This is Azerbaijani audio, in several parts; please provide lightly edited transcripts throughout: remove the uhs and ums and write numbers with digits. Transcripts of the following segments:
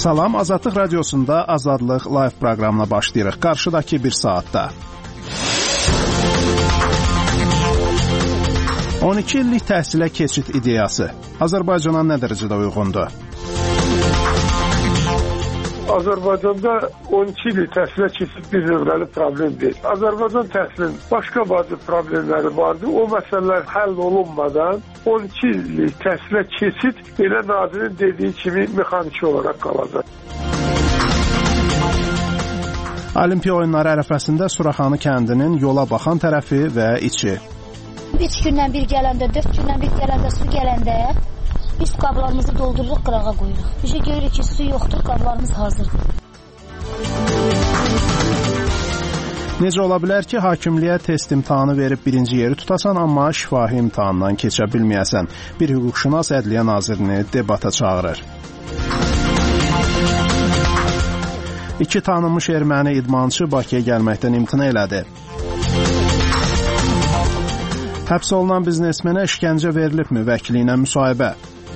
Salam, Azadlıq Radiosunda Azadlıq Live proqramına başlayırıq. Qarşıdakı bir saatda. 12 illik təhsilə keçid ideyası Azərbaycana nə dərəcədə uyğundur? Azərbaycanda 12 illik təhsilə keçid bir nömrəli problem deyil. Azərbaycan təhsilinin başqa bazı problemləri vardı. O məsələlər həll olunmadan 12 illik təhsilə keçid elə nazirin dediyi kimi mexaniki olaraq qalacaq. Olimpiya oyunları ərəfəsində Suraxanı kəndinin yola baxan tərəfi və içi. 3 gündən bir gələndə, 4 gündən bir gələndə, su gələndə biz qablarımızı doldururuq, qırağa qoyuruq. Bir şey görürük ki, su yoxdur, qablarımız hazırdır. Necə ola bilər ki, hakimliyə test imtahanı verib birinci yeri tutasan, amma şifahi imtahandan keçə bilməyəsən? Bir hüquqşünas Ədliyyə Nazirini debata çağırır. 2 tanınmış erməni idmançı Bakıya gəlməkdən imtina elədi. Həbs olunan biznesmenə işgəncə verilibmi? Vəkiliylə müsahibə.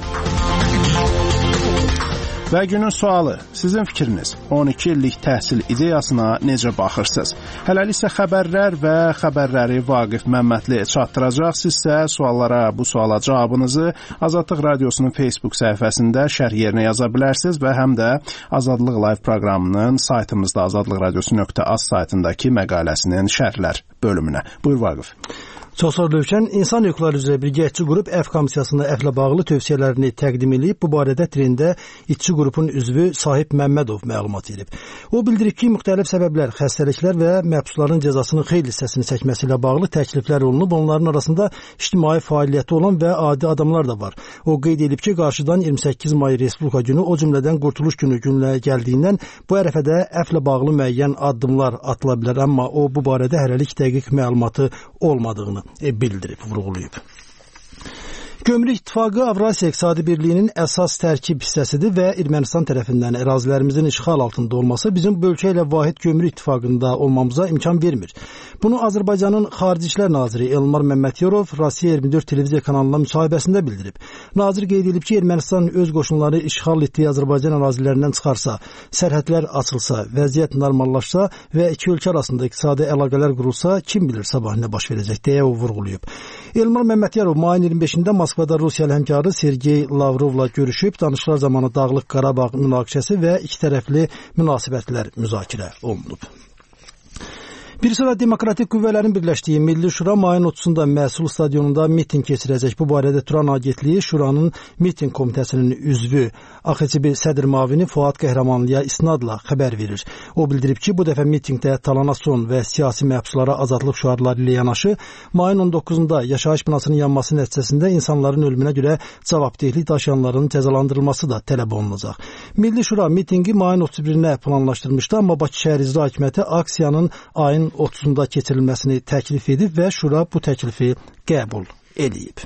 Və günün sualı, sizin fikriniz 12 illik təhsil ideyasına necə baxırsınız? Hələlik isə xəbərlər və xəbərləri Vaqif Məmmədli çatdıracaq. Sizsə bu suala cavabınızı Azadlıq Radiosunun Facebook səhifəsində şərh yerinə yaza bilərsiniz və həm də Azadlıq Live proqramının saytımızda azadlıqradiosu.az saytındakı məqaləsinin şərhlər bölümünə. Buyur Vaqif. Çox sağ olun. İnsan Hüquqları üzrə Birgəhçi qrup F komissiyasında əflə bağlı tövsiyələrini təqdim edib. Bu barədə trenddə İşçi qrupun üzvü Sahib Məmmədov məlumat verib. O bildirib ki, müxtəlif səbəblər, xəstəliklər və məhbusların cəzasının xeyli hissəsini çəkməsi ilə bağlı təkliflər olunub. Onların arasında ictimai fəaliyyəti olan və adi adamlar da var. O qeyd edib ki, qarşıdan 28 may Respublika günü, o cümlədən Qurtuluş günü günləyə gəldiyindən bu ərəfədə əflə bağlı müəyyən addımlar atıla bilər. Amma o bu barədə hələlik dəqiq məlumatı olmadığını bildirib, vurğulayıb. Gömrük İttifaqı Avrasiya İqtisadi Birliyinin əsas tərkib hissəsidir və Ermənistan tərəfindən ərazilərimizin işğal altında olması bizim bu ölkə ilə vahid gömrük ittifaqında olmamıza imkan vermir. Bunu Azərbaycanın Xarici İşlər Naziri Elmar Məmmədyanov Rusiya 24 televiziya kanalına müsahibəsində bildirib. Nazir qeyd edib ki, Ermənistan öz qoşunları işğal etdiyi Azərbaycan ərazilərindən çıxarsa, sərhədlər açılsa, vəziyyət normallaşsa və iki ölkə arasında iqtisadi əlaqələr qurulsa, kim bilir sabah nə baş verəcək deyə o vurğulayıb. Elmar Məmmədyanov mayın 25-də Moskvada Rusiya həmkarı Sergey Lavrovla görüşüb, danışıqlar zamanı Dağlıq Qarabağ münaqişəsi və iki tərəfli münasibətlər müzakirə olunub. Bir sıra demokratik qüvvələrin birləşdiyi Milli Şura mayın 30-da Məhsul stadionunda miting keçirəcək. Bu barədə Turan Agentliyi Şuranın miting komitəsinin üzvü AXÇB sədr müavini Fuad Qəhrəmanlıya isnadla xəbər verir. O bildirib ki, bu dəfə mitingdə talana son və siyasi məhbuslara azadlıq şüarları ilə yanaşı, mayın 19-da yaşayış binasının yanması nəticəsində insanların ölümünə görə cavabdehlik daşıyanların cəzalandırılması da tələb olunacaq. Milli Şura mitingi mayın 31-nə planlaşdırmışdı, amma Bakı şəhər icra hakimiyyəti aksiyanın ayın 30-da keçirilməsini təklif edib və Şura bu təklifi qəbul edib.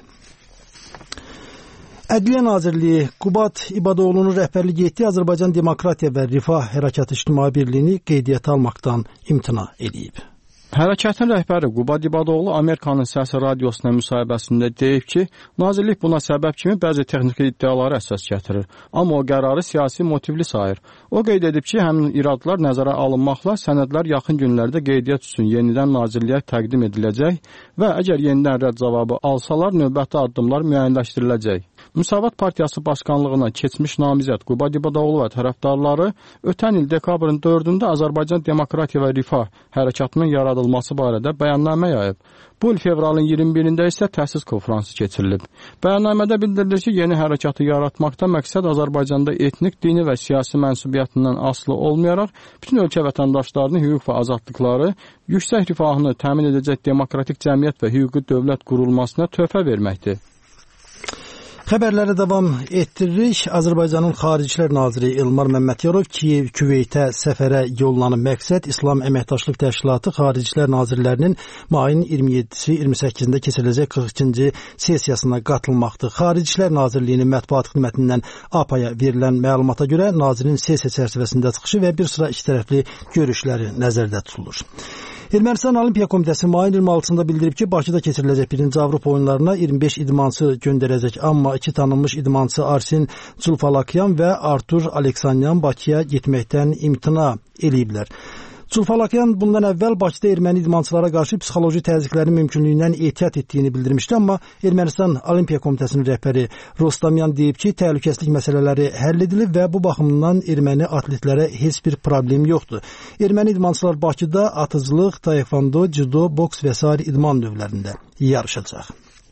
Ədliyyə Nazirliyi Qubad İbadoğlu'nun rəhbərlik etdiyi Azərbaycan Demokratiya və Rifah Hərəkatı İctimai Birliyini qeydiyyata almaqdan imtina edib. Hərəkatın rəhbəri Qubad İbadoğlu Amerikanın Səsi Radiosuna müsahibəsində deyib ki, nazirlik buna səbəb kimi bəzi texniki iddiaları əsas gətirir, amma o qərarı siyasi motivli sayır. O qeyd edib ki, həmin iradlar nəzərə alınmaqla sənədlər yaxın günlərdə qeydiyyat üçün yenidən nazirliyə təqdim ediləcək və əgər yenidən rədd cavabı alsalar, növbəti addımlar müəyyənləşdiriləcək. Müsavat Partiyası başkanlığına keçmiş namizəd Qubad İbadoğlu və tərəfdarları ötən il dekabrın 4-də Azərbaycan Demokratiya və Rifah Hərəkatının yaradılması barədə bəyannamə yayıb. Bu il fevralın 21-də isə təsis konfransı keçirilib. Bəyannamədə bildirilir ki, yeni hərəkatı yaratmaqda məqsəd Azərbaycanda etnik, dini və siyasi mənsubiyyətindən asılı olmayaraq bütün ölkə vətəndaşlarının hüquq və azadlıqları, yüksək rifahını təmin edəcək demokratik cəmiyyət və hüquqi dövlət qurulmasına töhfə verməkdir. Xəbərləri davam etdiririk. Azərbaycanın Xarici İşlər Naziri Elmar Məmmədyanov Küveytə səfərə yollanıb. Məqsəd İslam Əməkdaşlıq Təşkilatı Xarici İşlər Nazirlərinin mayın 27-28-də keçiriləcək 42-ci sessiyasına qatılmaqdır. Xarici İşlər Nazirliyinin mətbuat xidmətindən APA-ya verilən məlumata görə nazirin sessiya çərçivəsində çıxışı və bir sıra ikitərəfli görüşləri nəzərdə tutulur. Ermənistan Olimpiya Komitəsi mayın 26-sında bildirib ki, Bakıda keçiriləcək 1-ci Avropa oyunlarına 25 idmançı göndərəcək. Amma 2 tanınmış idmançı Arsen Culfalakyan və Artur Aleksanyan Bakıya getməkdən imtina eləyiblər. Culfalakyan bundan əvvəl Bakıda erməni idmançılara qarşı psixoloji təzyiqlərin mümkünlüyündən ehtiyat etdiyini bildirmişdi, amma Ermənistan Olimpiya Komitəsinin rəhbəri Rostamyan deyib ki, təhlükəsizlik məsələləri həll edilib və bu baxımdan erməni atletlərə heç bir problem yoxdur. Erməni idmançılar Bakıda atıcılıq, taekvondo, judo, boks və sair idman növlərində yarışacaq.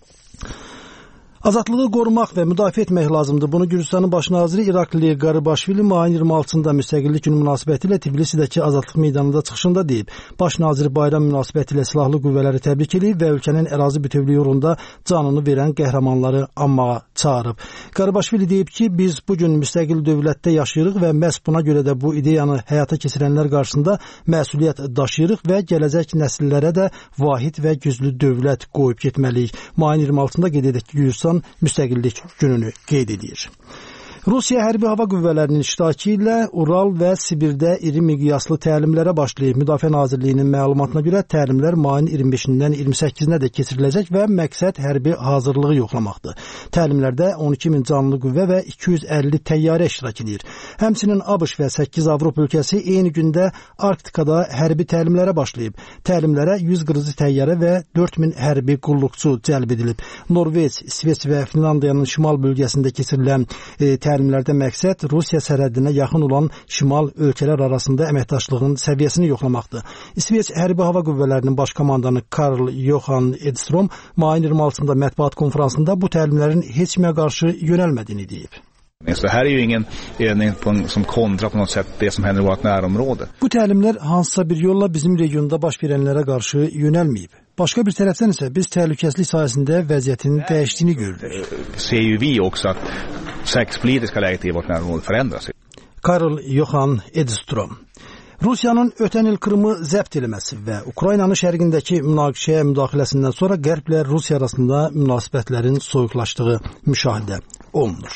Azadlığı qorumaq və müdafiə etmək lazımdır. Bunu Gürcüstanın baş naziri İrakli Qaribaşvili mayın 26-sında müstəqillik günü münasibətilə Tbilisidəki Azadlıq meydanında çıxışında deyib. Baş nazir bayram münasibətilə silahlı qüvvələri təbrik edib və ölkənin ərazi bütövlüyü uğrunda canını verən qəhrəmanları anmağa çağırıb. Qaribaşvili deyib ki, biz bugün müstəqil dövlətdə yaşayırıq və məhz buna görə də bu ideyanı həyata keçirənlər qarşısında məsuliyyət daşıyırıq və gələcək nəsillərə də vahid və güclü dövlət qoyub getməliyik. Mayın 26-da qeyd edək ki, Gürcüstan müstəqillik gününü qeyd edir. Rusiya hərbi hava qüvvələrinin iştirakı ilə Ural və Sibirdə iri miqyaslı təlimlərə başlayıb. Müdafiə Nazirliyinin məlumatına görə təlimlər mayın 25-dən 28-nə də keçiriləcək və məqsəd hərbi hazırlığı yoxlamaqdır. Təlimlərdə 12 min canlı qüvvə və 250 təyyarə iştirak edir. Həmçinin ABŞ və 8 Avropa ölkəsi eyni gündə Arktikada hərbi təlimlərə başlayıb. Təlimlərə 100 qırıcı təyyarə və 4000 hərbi qulluqçu cəlb edilib. Norveç, İsveç və Finlandiyanın şimal bölgəsində keçirilən təlimlərdə məqsəd Rusiya sərhədinə yaxın olan şimal ölkələr arasında əməkdaşlığın səviyyəsini yoxlamaqdır. İsveç hərbi hava qüvvələrinin baş komandanı Karl Johan Edström mayın 26-sında mətbuat konferansında bu təlimlərin heç kimə qarşı yönəlmədiyini deyib. Så här är ju ingen övning som kontra på något sätt det som händer i vårt närområde. Bu təlimlər hansısa bir yolla bizim regionda baş verənlərə qarşı yönəlməyib. Başqa bir tərəfdən isə biz təhlükəsizlik sahəsində vəziyyətin dəyişdiyini görürük. Ser ju vi också att säkerhetspolitiska läget i vårt närområde förändras. Karl Johan Edström. Rusiyanın ötən il Krımı zəbt eləməsi və Ukraynanın şərqindəki münaqişəyə müdaxiləsindən sonra Qərblə Rusiya arasında münasibətlərin soyuqlaşdığı müşahidə olunur.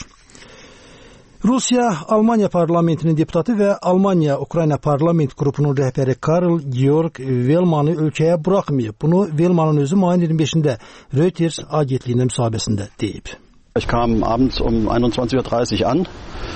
Rusiya Almaniya parlamentinin deputatı və Almaniya-Ukrayna parlament qrupunun rəhbəri Karl Georg Velmanı ölkəyə buraxmayıb. Bunu Velmanın özü mayın 25-də Reuters agentliyinin müsahibəsində deyib. Ich kam abends 21:30 an.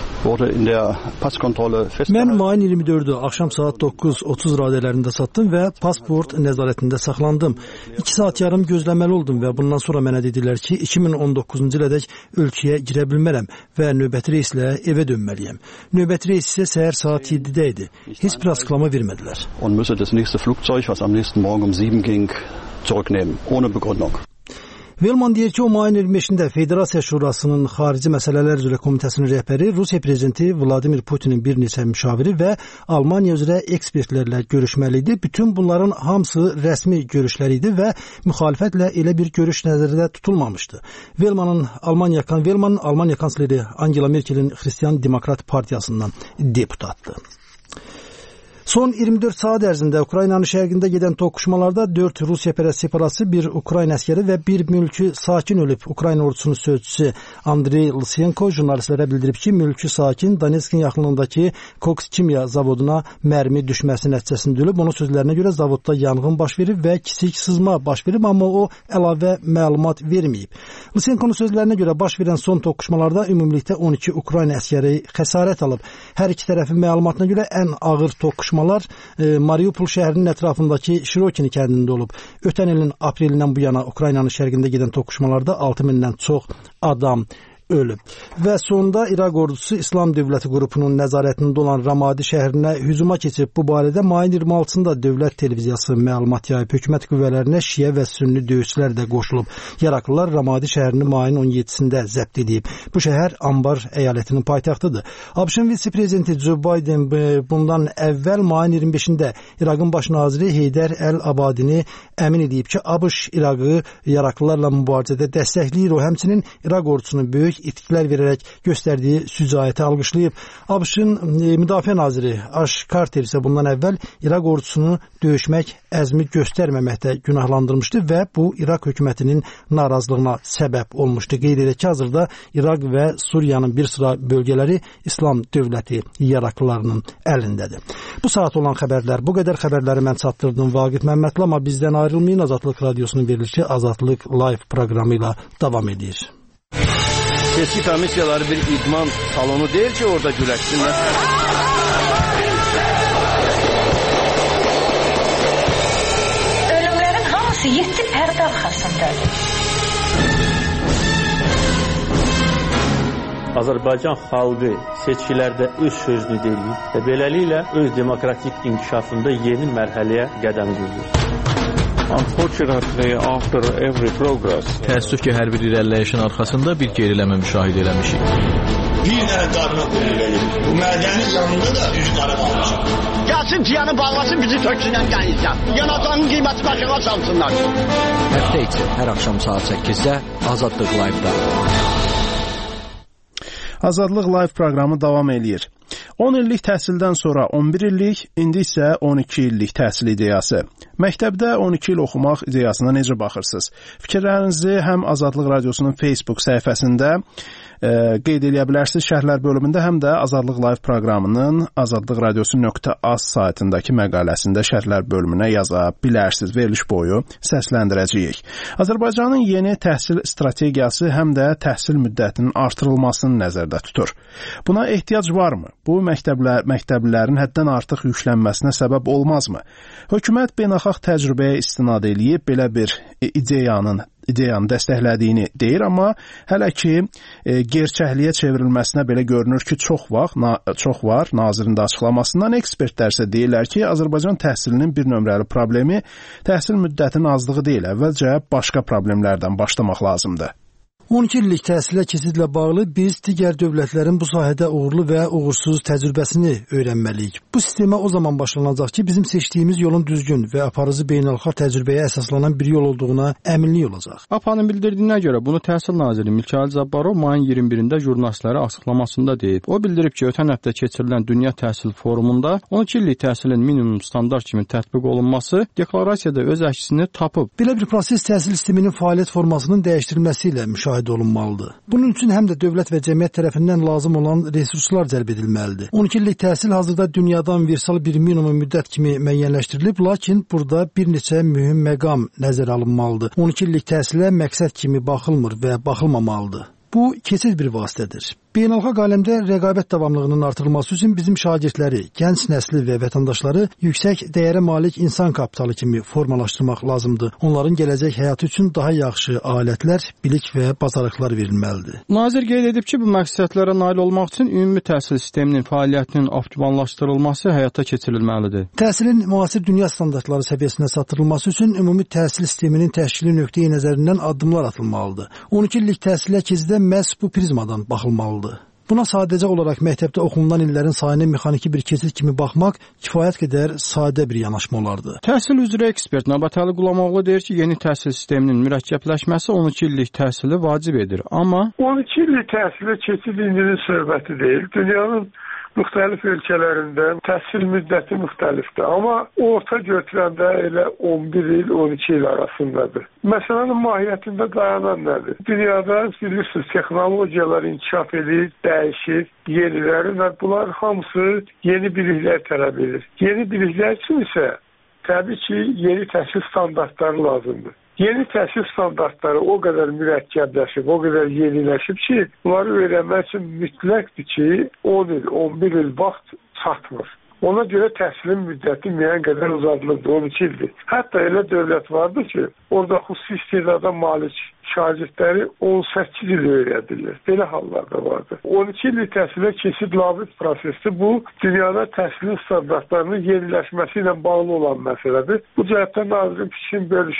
Mən mayın 24-ü axşam saat 9:30 radələrində çatdım və pasport nəzarətində saxlandım. 2 saat yarım gözləməli oldum və bundan sonra mənə dedilər ki, 2019-cu ilədək ölkəyə girə bilmərəm və növbəti reyslə evə dönməliyəm. Növbəti reys isə səhər saat 7-də idi. Heç bir açıqlama vermədilər. Und müsse das nächste Flugzeug, was am nächsten Morgen 7 ging, zurücknehmen, ohne Begründung. Velman deyir ki, o mayın 25-də Federasiya Şurasının Xarici Məsələlər üzrə Komitəsinin rəhbəri, Rusiya Prezidenti Vladimir Putinin bir neçə müşaviri və Almaniya üzrə ekspertlərlə görüşməli idi. Bütün bunların hamısı rəsmi görüşlər idi və müxalifətlə elə bir görüş nəzərdə tutulmamışdı. Velman Almaniya kansleri Angela Merkelin Xristian Demokrat Partiyasından deputatdır. Son 24 saat ərzində Ukraynanın şərqində gedən toqquşmalarda 4 Rusiyapərəst separatçı, bir Ukrayna əskəri və bir mülki sakin ölüb. Ukrayna ordusunun sözçüsü Andrey Lysenko jurnalistlərə bildirib ki, mülki sakin Donetskin yaxınlığındakı Koks Kimya zavoduna mərmi düşməsi nəticəsində ölüb. Onun sözlərinə görə zavodda yanğın baş verib və kiçik sızma baş verib, amma o əlavə məlumat verməyib. Lysenkonun sözlərinə görə baş verən son toqquşmalarda ümumilikdə 12 Ukrayna əskəri xəsarət alıb. Hər iki tərəfin məlumatına görə ən ağır toqquşmalar Mariupol şəhərinin ətrafındakı Şirokini kəndində olub. Ötən ilin aprelindən bu yana Ukraynanın şərqində gedən toqquşmalarda 6000-dən çox adam ölüb. Və sonunda İraq ordusu İslam Dövləti qrupunun nəzarətində olan Ramadi şəhərinə hücuma keçib. Bu barədə mayın 26-sında Dövlət Televiziyası məlumat yayıb. Hökumət qüvvələrinə şiə və sünni döyüşçülər də qoşulub. Yaraqlılar Ramadi şəhərini mayın 17-sində zəbt edib. Bu şəhər Ambar əyalətinin paytaxtıdır. ABŞ-ın vitse-prezidenti Joe Biden bundan əvvəl mayın 25-də İraqın baş naziri Heydər Əl-Abadini əmin edib ki, ABŞ İraqı yaraqlılarla mübarizədə dəstəkləyir. O həmçinin İraq ordusunun böyük itkilər verərək göstərdiyi şücaəti alqışlayıb. ABŞ-ın Müdafiə naziri Ash Carter isə bundan əvvəl İraq ordusunu döyüşmək əzmi göstərməməkdə günahlandırmışdı və bu İraq hökumətinin narazılığına səbəb olmuşdu. Qeyd edək ki, hazırda İraq və Suriyanın bir sıra bölgələri İslam dövləti yaraklılarının əlindədir. Bu saat olan xəbərlər bu qədər. Xəbərləri mən çatdırdım Vaqif Məmmədli, amma bizdən ayrılmayın. Azadlıq Radiosunun verilişi Azadlıq Live proqramı ilə davam edir. Seçki komissiyaları bir idman salonu deyil ki, orada güləşsinlər. Ölümlərin hamısı 7 pərdə arxasındadır. Azərbaycan xalqı seçkilərdə öz sözünü deyir və beləliklə öz demokratik inkişafında yeni mərhələyə qədəm qoyur. Unfortunately, after every progress, təəssüf ki, hər bir irəliləyişin arxasında bir geriləmə müşahidə eləmişik. Bir dənə qarına qoyulur. Bu mədənin yanında da üzü qara qalmışam. Gəlsin tiyanı bağlasın, bizi töksünlər gəlirsən. Yanacağın qiyməti başına çalsınlar. Həftə içi hər axşam saat 8-də Azadlıq Live-da. Azadlıq Live proqramı davam eləyir. 10 illik təhsildən sonra 11 illik, indi isə 12 illik təhsil ideyası. Məktəbdə 12 il oxumaq ideyasına necə baxırsınız? Fikirlərinizi həm Azadlıq Radiosunun Facebook səhifəsində qeyd edə bilərsiniz şərhlər bölümündə, həm də Azadlıq Live proqramının azadlıqradiosu.az saytındakı məqaləsində şərhlər bölümünə yaza bilərsiniz. Veriliş boyu səsləndirəcəyik. Azərbaycanın yeni təhsil strategiyası həm də təhsil müddətinin artırılmasını nəzərdə tutur. Buna ehtiyac varmı? Bu məktəblilərin həddən artıq yüklənməsinə səbəb olmazmı? Hökumət beynəlxalq təcrübəyə istinad eləyib belə bir ideyanı dəstəklədiyini deyir, amma hələ ki gerçəkliyə çevrilməsinə belə görünür ki, çox var. Nazirin də açıqlamasından ekspertlər isə deyirlər ki, Azərbaycan təhsilinin bir nömrəli problemi təhsil müddətinin azlığı deyil, əvvəlcə başqa problemlərdən başlamaq lazımdır. 12 illik təhsilə keçidlə bağlı biz digər dövlətlərin bu sahədə uğurlu və uğursuz təcrübəsini öyrənməliyik. Bu sistemə o zaman başlanacaq ki, bizim seçdiyimiz yolun düzgün və aparıcı beynəlxalq təcrübəyə əsaslanan bir yol olduğuna əminlik olacaq. APA'nın bildirdiyinə görə bunu Təhsil naziri Mikayıl Cabbarov mayın 21-də jurnalistlərə açıqlamasında deyib. O bildirib ki, ötən həftə keçirilən Dünya Təhsil Forumunda 12 illik təhsilin minimum standart kimi tətbiq olunması deklarasiyada öz əksini tapıb. Belə bir proses təhsil sisteminin fəaliyyət formasının dəyişdirilməsi ilə müşahidə olunmalıdır. Bunun üçün həm də dövlət və cəmiyyət tərəfindən lazım olan resurslar cəlb edilməlidir. 12 illik təhsil hazırda dünyada universal bir minimum müddət kimi müəyyənləşdirilib, lakin burada bir neçə mühüm məqam nəzərə alınmalıdır. 12 illik təhsilə məqsəd kimi baxılmır və baxılmamalıdır. Bu keçid bir vasitədir. Beynəlxalq aləmdə rəqabət davamlılığının artırılması üçün bizim şagirdləri, gənc nəsli və vətəndaşları yüksək dəyərə malik insan kapitalı kimi formalaşdırmaq lazımdır. Onların gələcək həyatı üçün daha yaxşı alətlər, bilik və bacarıqlar verilməlidir. Nazir qeyd edib ki, bu məqsədlərə nail olmaq üçün ümumi təhsil sisteminin fəaliyyətinin optimallaşdırılması həyata keçirilməlidir. Təhsilin müasir dünya standartları səviyyəsinə çatdırılması üçün ümumi təhsil sisteminin təşkili nöqteyi nəzərindən addımlar atılmalıdır. 12 illik təhsilə keçidə məhz bu prizmadan baxılmalıdır. Buna sadəcə olaraq məktəbdə oxunulan illərin sayına mexaniki bir keçid kimi baxmaq kifayət qədər sadə bir yanaşma olardı. Təhsil üzrə ekspert Nəbatəli Qulamoğlu deyir ki, yeni təhsil sisteminin mürəkkəbləşməsi 12 illik təhsili vacib edir. Amma 12 illik təhsilə keçid indinin söhbəti deyil. Dünyanın müxtəlif ölkələrində təhsil müddəti müxtəlifdir. Amma orta götürəndə elə 11 il, 12 il arasındadır. Məsələnin mahiyyətində dayanan nədir? Dünyada bilirsiniz, texnologiyalar inkişaf edir, dəyişir, yeniləri və bunlar hamısı yeni biliklər tələb edir. Yeni biliklər üçün isə təbii ki, yeni təhsil standartları lazımdır. Yeni təhsil standartları o qədər mürəkkəbləşib, o qədər yeniləşib ki, bunları öyrənmək üçün mütləqdir ki, 10 il, 11 il vaxt çatmır. Ona görə təhsilin müddəti müəyyən qədər uzadılıbdır, 12 ildir. Hətta elə dövlət vardı ki, orada xüsusi istedada malik şagirdləri 18 il öyrədirlər. Belə hallar da vardı. 12 illik təhsilə keçid labid prosesi bu, dünyada təhsilin standartlarının yeniləşməsi ilə bağlı olan məsələdir. Bu cəhətdən nazirin fikrini bölüşürəm.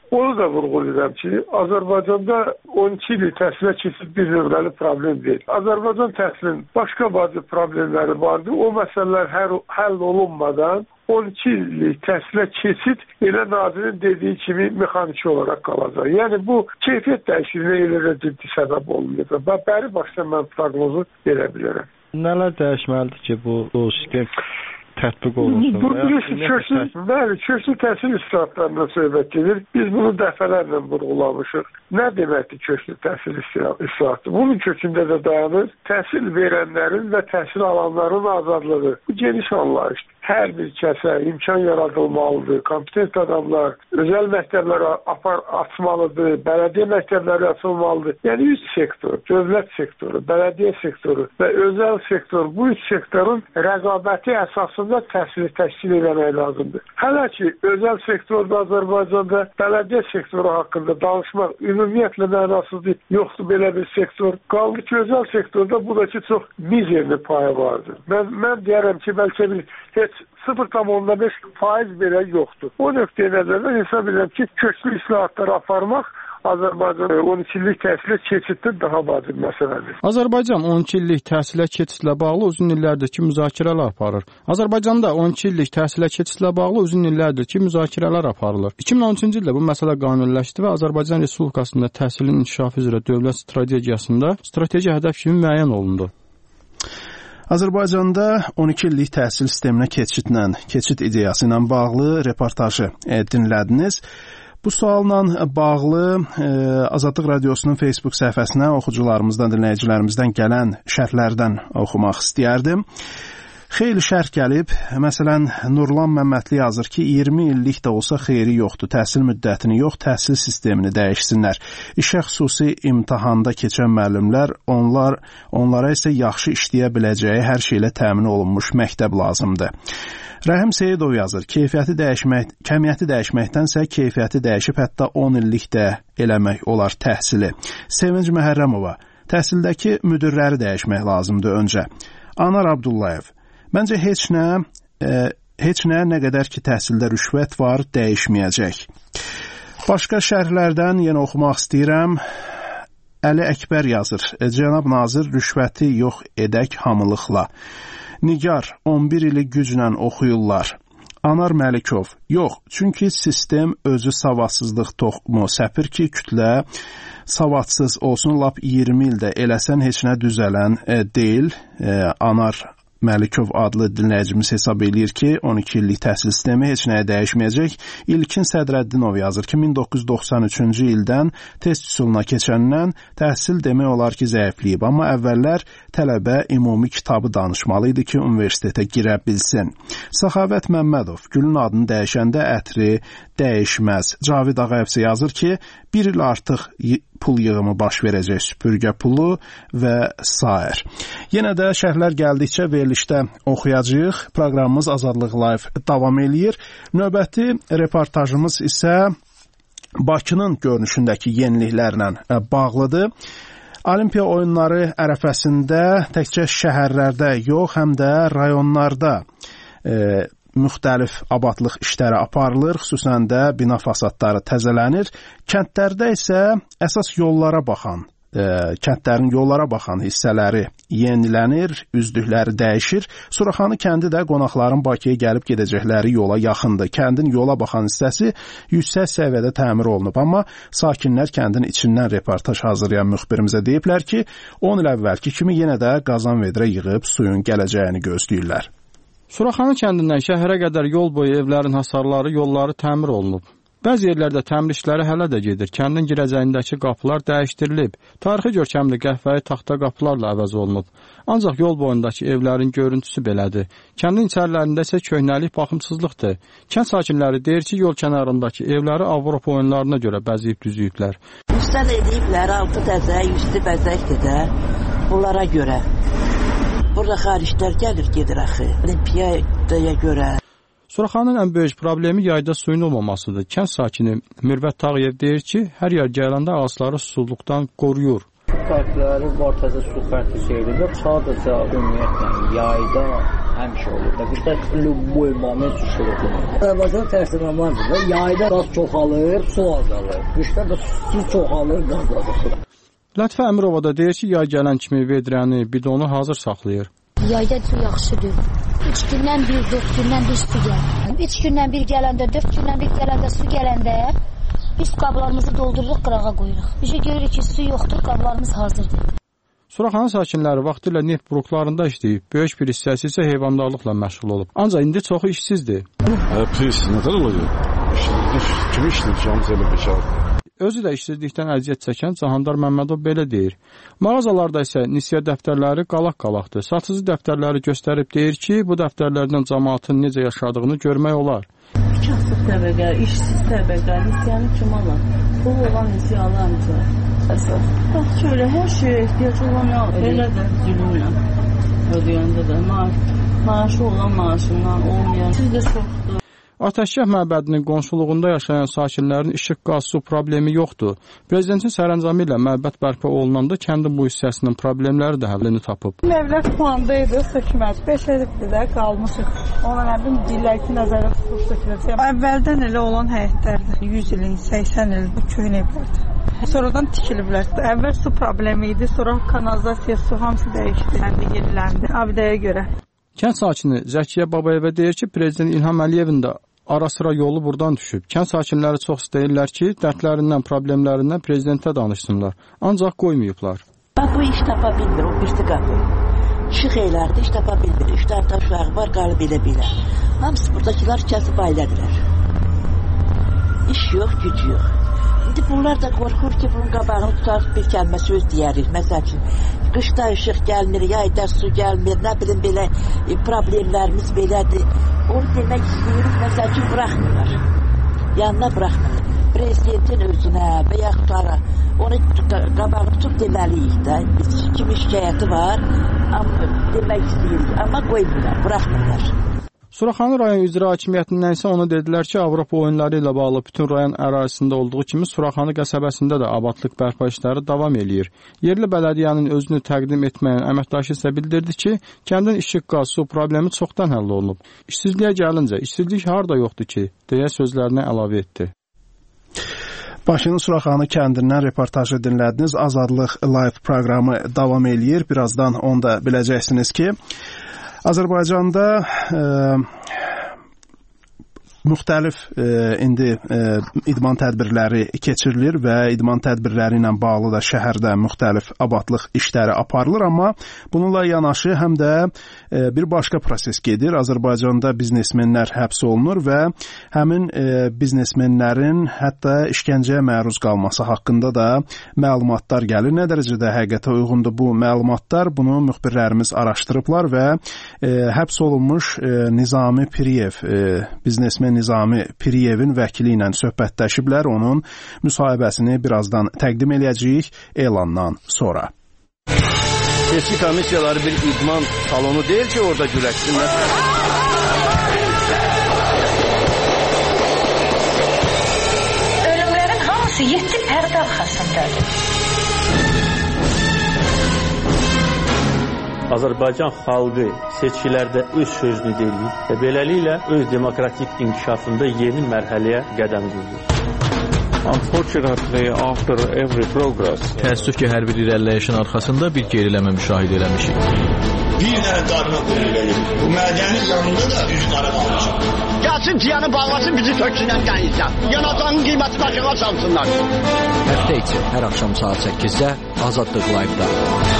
Onu da vurğulayıram ki, Azərbaycanda 12 il təhsilə keçid bir növbəli problem deyil. Azərbaycan təhsilinin başqa bazı problemləri vardı. O məsələlər həll olunmadan 12 illik təhsilə keçid elə nazirin dediyi kimi mexaniki olaraq qalacaq. Yəni bu keyfiyyət dəyişikliyinə elə ciddi səbəb olmayacaq. Və bəri başdan mən proqnozu verə bilərəm. Nələr dəyişməlidir ki, bu sistem tətbiq olunsun? Köklü təhsil islahatlarından söhbət gedir. Biz bunu dəfələrlə vurğulamışıq. Nə deməkdir köklü təhsil islahatı? Bunun kökündə də dayanır təhsil verənlərin və təhsil alanların azadlığı. Bu geniş anlayışdır. Hər bir kəsə imkan yaradılmalıdır. Kompetent adamlar özəl məktəblərə açmalıdır, bələdiyyə məktəbləri açılmalıdır. Yəni üç sektor, dövlət sektoru, bələdiyyə sektoru və özəl sektor, bu üç sektorun rəqabəti əsasında təhsili təşkil etmək lazımdır. Hələ ki, özəl sektorda Azərbaycanda bələdiyyə sektoru haqqında danışmaq ümumiyyətlə mənasızdır. Yoxdur belə bir sektor. Qaldı ki, özəl sektorda bu da ki, çox mizerli payı vardır. Mən deyərəm ki, bəlkə bir heç 0,5% belə yoxdur. O nöqteyə nəzərdən hesab edirəm ki, köklü islahatları aparmaq Azərbaycan 12 illik təhsilə keçiddən daha vacib məsələdir. Azərbaycan 12 illik təhsilə keçidlə bağlı uzun illərdir ki, müzakirələr aparır. Azərbaycanda 12 illik təhsilə keçidlə bağlı uzun illərdir ki, müzakirələr aparılır. 2013-cü ildə bu məsələ qanuniləşdi və Azərbaycan Respublikasında təhsilin inkişafı üzrə dövlət strategiyasında strateji hədəf kimi müəyyən olundu. Azərbaycanda 12 illik təhsil sisteminə keçid ideyası ilə bağlı reportajı dinlədiniz. Bu sualla bağlı Azadlıq Radiosunun Facebook səhifəsinə oxucularımızdan, dinləyicilərimizdən gələn şərhlərdən oxumaq istəyərdim. Xeyli şərh gəlib. Məsələn, Nurlan Məmmədli yazır ki, 20 illik də olsa xeyri yoxdur. Təhsil müddətini yox, təhsil sistemini dəyişsinlər. İşə xüsusi imtahanda keçən müəllimlər, onlara isə yaxşı işləyə biləcəyi hər şeylə təmin olunmuş məktəb lazımdır. Rəhim Seyidov yazır, kəmiyyəti dəyişməkdənsə keyfiyyəti dəyişib hətta 10 illik də eləmək olar təhsili. Sevinc Məhərrəmova, təhsildəki müdirləri dəyişmək lazımdır öncə. Anar Abdullayev, məncə heç nə qədər ki təhsildə rüşvət var, dəyişməyəcək. Başqa şərhlərdən yenə oxumaq istəyirəm. Əli Əkbər yazır, Cənab Nazir rüşvəti yox edək hamılıqla. Nigar, 11 ili güclə oxuyurlar. Anar Məlikov, yox, çünki sistem özü savadsızlıq toxumu səpir ki, kütlə savadsız olsun, lap 20 ildə eləsən heç nə düzələn deyil. Anar Məlikov adlı dinləyicimiz hesab eləyir ki, 12 illik təhsil sistemi heç nəyə dəyişməyəcək. İlkin Sədrəddinov yazır ki, 1993-cü ildən test üsuluna keçəndən təhsil demək olar ki, zəifləyib. Amma əvvəllər tələbə ümumi kitabı danışmalı idi ki, universitetə girə bilsin. Səxavət Məmmədov, gülün adını dəyişəndə ətri dəyişməz. Cavid Ağayev isə yazır ki, bir il artıq pul yığımı baş verəcək, süpürgə pulu və sair. Yenə də şərhlər gəldikcə verilişdə oxuyacağıq. Proqramımız Azadlıq Live davam eləyir. Növbəti reportajımız isə Bakının görünüşündəki yeniliklərlə bağlıdır. Olimpiya oyunları ərəfəsində təkcə şəhərlərdə yox, həm də rayonlarda müxtəlif abadlıq işləri aparılır, xüsusən də bina fasadları təzələnir. Kəndlərdə isə əsas kəndlərin yollara baxan hissələri yenilənir, üzdükləri dəyişir. Suraxanı kəndi də qonaqların Bakıya gəlib gedəcəkləri yola yaxındır. Kəndin yola baxan hissəsi yüksək səviyyədə təmir olunub, amma sakinlər kəndin içindən reportaj hazırlayan müxbirimizə deyiblər ki, 10 il əvvəlki kimi yenə də qazan vedrə yığıb suyun gələcəyini gözləyirlər. Suraxanı kəndindən şəhərə qədər yol boyu evlərin hasarları, yolları təmir olunub. Bəzi yerlərdə təmir işləri hələ də gedir. Kəndin girəcəyindəki qapılar dəyişdirilib. Tarixi görkəmli qəhvəyi taxta qapılarla əvəz olunub. Ancaq yol boyundakı evlərin görüntüsü belədir. Kəndin içərilərində isə köhnəlik baxımsızlıqdır. Kənd sakinləri deyir ki, yol kənarındakı evləri Avropa oyunlarına görə bəzəyib düzüyüblər. Üstəl ediblər, altı təzək, üstü bəzəkdir də bunlara görə. Burada xariclər gəlir, gedir axı. Olimpiyaya görə. Suraxanın ən böyük problemi yayda suyun olmamasıdır. Kənd sakini Mürvət Tağıyev deyir ki, hər yer gələndə ağacları susuzluqdan qoruyur. Su xərtləri ortada su xərti şeydir. Sadəcə ümumiyyətlə yayda həmişə olur. Burada любой moment düşür. Azərbaycan təsirlanmazdır da. Yayda qaz çoxalır, su azalır. Qışda da su çoxalır, qaz azalır. Lətifə Əmirova da deyir ki, yay gələn kimi vedrəni, bidonu hazır saxlayır. Yayda su yaxşıdır. 3 gündən bir, 4 gündən bir su gəlir. 3 gündən bir gələndə, 4 gündən bir gələndə su gələndə biz qablarımızı doldururuq, qırağa qoyuruq. Bir şey görürük ki, su yoxdur, qablarımız hazırdır. Suraxanı sakinləri vaxtilə neft buruklarında işləyib, böyük bir hissəsi isə heyvandarlıqla məşğul olub. Ancaq indi çoxu işsizdir. Pis, nə tər oluyor? Kim işləyir ki, hamısı elə beşar? Özü də işsizlikdən əziyyət çəkən Cahandar Məmmədov belə deyir. Mağazalarda isə nisiyə dəftərləri qalaq-qalaqdır. Satıcı dəftərləri göstərib deyir ki, bu dəftərlərdən cəmaatın necə yaşadığını görmək olar. Kasıb təbəqə, işsiz təbəqə, nisiyəni kim alar? Pul olan nisiyə alarmıca əsas. Bax, şöyle hər şeyə ehtiyac olan nə alır? Elə də zülümlə ödəyəndə də maaşı olan maaşından olmayan. Siz də çoxdur. Atəşgah məbədinin qonşuluğunda yaşayan sakinlərin işıq, qaz, su problemi yoxdur. Prezidentin sərəncamı ilə məbəd bərpa olunanda kəndin bu hissəsinin problemləri də həllini tapıb. Məbləğ planda hökumət 5 edibdir də qalmışıq. Ona nə bilim deyirlər ki, nəzərə tutulur ki, əvvəldən elə olan həyətlərdir. 100 ilin, 80 il bu köhnə evlərdir. Sonradan tikiliblər. Əvvəl su problemi idi, sonra kanalizasiya, su hamısı dəyişdi, yeniləndi. Abidəyə görə. Kənd sakini Zəkiyə Babayeva deyir ki, Prezident İlham Əliyevin də ara-sıra yolu buradan düşüb. Kənd sakinləri çox istəyirlər ki, dərdlərindən, problemlərindən prezidentə danışsınlar. Ancaq qoymayıblar. Bu iş tapa bilmir, o birti qapı. Işıq eylərdə iş tapa bilmir. 3 dərdə uşağı var, qalıb elə-belə. Hamısı buradakılar kəsib ailədilər. İş yox, güc yox. İndi bunlar da qorxur ki, bunun qabağını tutarıq, bir kəlmə söz deyərik. Məsəl üçün, qışda işıq gəlmir, yayda su gəlmir, nə bilim belə problemlərimiz belədir. Onu demək istəyirik, məsəl üçün, buraxmırlar. Yanına buraxmırlar. Prezidentin özünə və yaxud ara onu qabağını tutub deməliyik də. Kimi şikayəti var, demək istəyirik, amma qoymurlar, buraxmırlar. Suraxanı rayon icra hakimiyyətindən isə ona dedilər ki, Avropa oyunları ilə bağlı bütün rayon ərazisində olduğu kimi Suraxanı qəsəbəsində də abadlıq bərpa işləri davam eləyir. Yerli bələdiyyənin özünü təqdim etməyən əməkdaşı isə bildirdi ki, kəndin işıq, qaz, su problemi çoxdan həll olunub. İşsizliyə gəlincə, işsizlik harda yoxdur ki, deyə sözlərinə əlavə etdi. Bakının Suraxanı kəndindən reportajı dinlədiniz. Azadlıq live proqramı davam eləyir. Birazdan onu da biləcəksiniz ki, Azərbaycanda müxtəlif indi idman tədbirləri keçirilir və idman tədbirləri ilə bağlı da şəhərdə müxtəlif abadlıq işləri aparılır, amma bununla yanaşı həm də bir başqa proses gedir. Azərbaycanda biznesmenlər həbs olunur və həmin biznesmenlərin hətta işgəncəyə məruz qalması haqqında da məlumatlar gəlir. Nə dərəcədə həqiqətə uyğundur bu məlumatlar? Bunu müxbirlərimiz araşdırıblar və həbs olunmuş Nizami Piriyev, biznesmen Nizami Piriyevin vəkili ilə söhbətləşiblər. Onun müsahibəsini birazdan təqdim eləyəcəyik elandan sonra. Seçki komissiyaları bir idman salonu deyil ki, orada güləşsinlər. Ölümlərin hamısı 7 pərdə arxasındadır. Azərbaycan xalqı seçkilərdə öz sözünü deyir və beləliklə öz demokratik inkişafında yeni mərhələyə qədəm qoyur. Unfortunately, after every progress, təəssüf ki, hər bir irəliləyişin arxasında bir geriləmə müşahidə eləmişik. Bir dənə qarına qoyulur. Bu mədənin yanında da üç qara qalmışıq. Gəlsin tiyanı bağlasın, bizi töksünlər qənizdən. Yanacağın qiyməti başına salsınlar. Həftə içi hər axşam saat 8-də Azadlıq Live-da.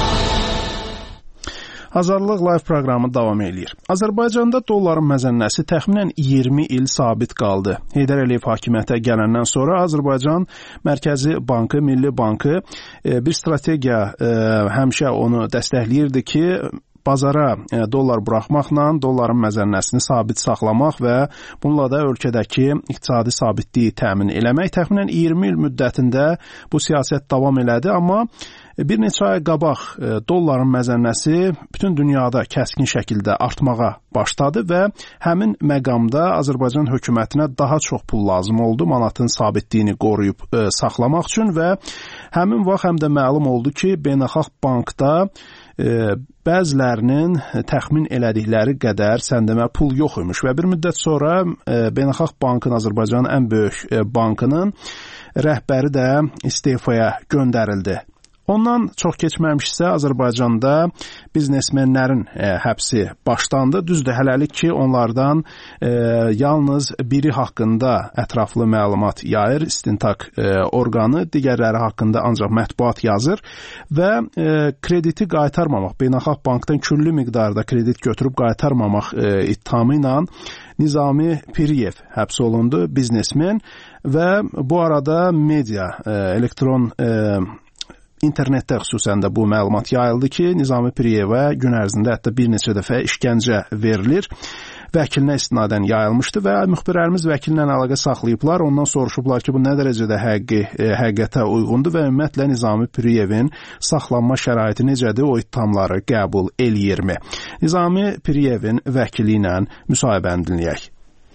Azadlıq live proqramı davam eləyir. Azərbaycanda dolların məzənnəsi təxminən 20 il sabit qaldı. Heydər Əliyev hakimiyyətə gələndən sonra Azərbaycan Mərkəzi Bankı, Milli Bankı bir strategiya həmişə onu dəstəkləyirdi ki, bazara dollar buraxmaqla dolların məzənnəsini sabit saxlamaq və bununla da ölkədəki iqtisadi sabitliyi təmin eləmək. Təxminən 20 il müddətində bu siyasət davam elədi, amma bir neçə ay qabaq dolların məzənnəsi bütün dünyada kəskin şəkildə artmağa başladı və həmin məqamda Azərbaycan hökumətinə daha çox pul lazım oldu manatın sabitliyini qoruyub saxlamaq üçün və həmin vaxt həm də məlum oldu ki, Beynəlxalq Bankda bəzilərinin təxmin elədikləri qədər səndəmə pul yox imiş və bir müddət sonra Beynəlxalq Bankın, Azərbaycanın ən böyük bankının rəhbəri də istefaya göndərildi. Ondan çox keçməmişsə Azərbaycanda biznesmenlərin həbsi başlandı. Düzdür, hələlik ki, onlardan yalnız biri haqqında ətraflı məlumat yayır, istintaq orqanı, digərləri haqqında ancaq mətbuat yazır və krediti qaytarmamaq, Beynəlxalq Bankdan külli miqdarda kredit götürüb qaytarmamaq ittihamı ilə Nizami Piriyev həbs olundu, biznesmen və bu arada media, elektron İnternetdə xüsusən də bu məlumat yayıldı ki, Nizami Piriyevə gün ərzində hətta bir neçə dəfə işgəncə verilir. Vəkilinə istinadən yayılmışdı və müxbirlərimiz vəkillə əlaqə saxlayıblar. Ondan soruşublar ki, bu nə dərəcədə həqiqətə uyğundur və ümumiyyətlə Nizami Piriyevin saxlanma şəraiti necədir, o ittihamları qəbul eləyirmi? Nizami Piriyevin vəkili ilə müsahibəni dinləyək.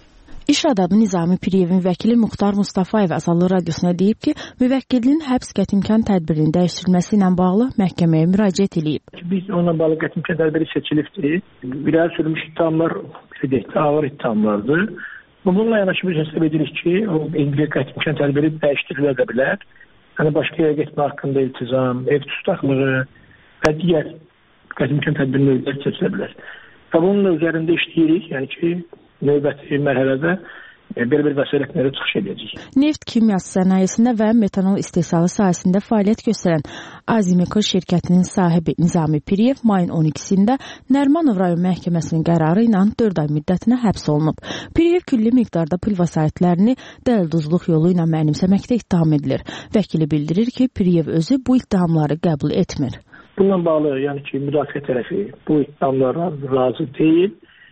İş adamı Nizami Piriyevin vəkili Muxtar Mustafayev Azadlıq Radiosuna deyib ki, müvəkkilinin həbs qətimkan tədbirinin dəyişdirilməsi ilə bağlı məhkəməyə müraciət edib. Biz onunla bağlı qətimkan tədbiri seçilibdir. İrəli sürülmüş ittihamlar ağır ittihamlardır. Bununla yanaşı biz hesab edirik ki, o qətimkan tədbiri dəyişdirilə də bilər. Yəni başqa yerə getmə haqqında iltizam, ev tutaqlığı və digər qətimkan tədbiri növləri seçilə bilər. Və bunun üzərində işləyirik, yəni ki, növbəti mərhələdə bir vəsaitlərə çıxış edəcək. Neft kimyası sənayesində və metanol istehsalı sahəsində fəaliyyət göstərən Azimeko şirkətinin sahibi Nizami Piriyev mayın 12-sində Nərmanov rayon məhkəməsinin qərarı ilə 4 ay müddətinə həbs olunub. Piriyev külli miqdarda pul vəsaitlərini dələduzluq yolu ilə mənimsəməkdə ittiham edilir. Vəkili bildirir ki, Piriyev özü bu ittihamları qəbul etmir. Bununla bağlı, yəni ki, müdafiə tərəfi bu ittihamlara razı deyil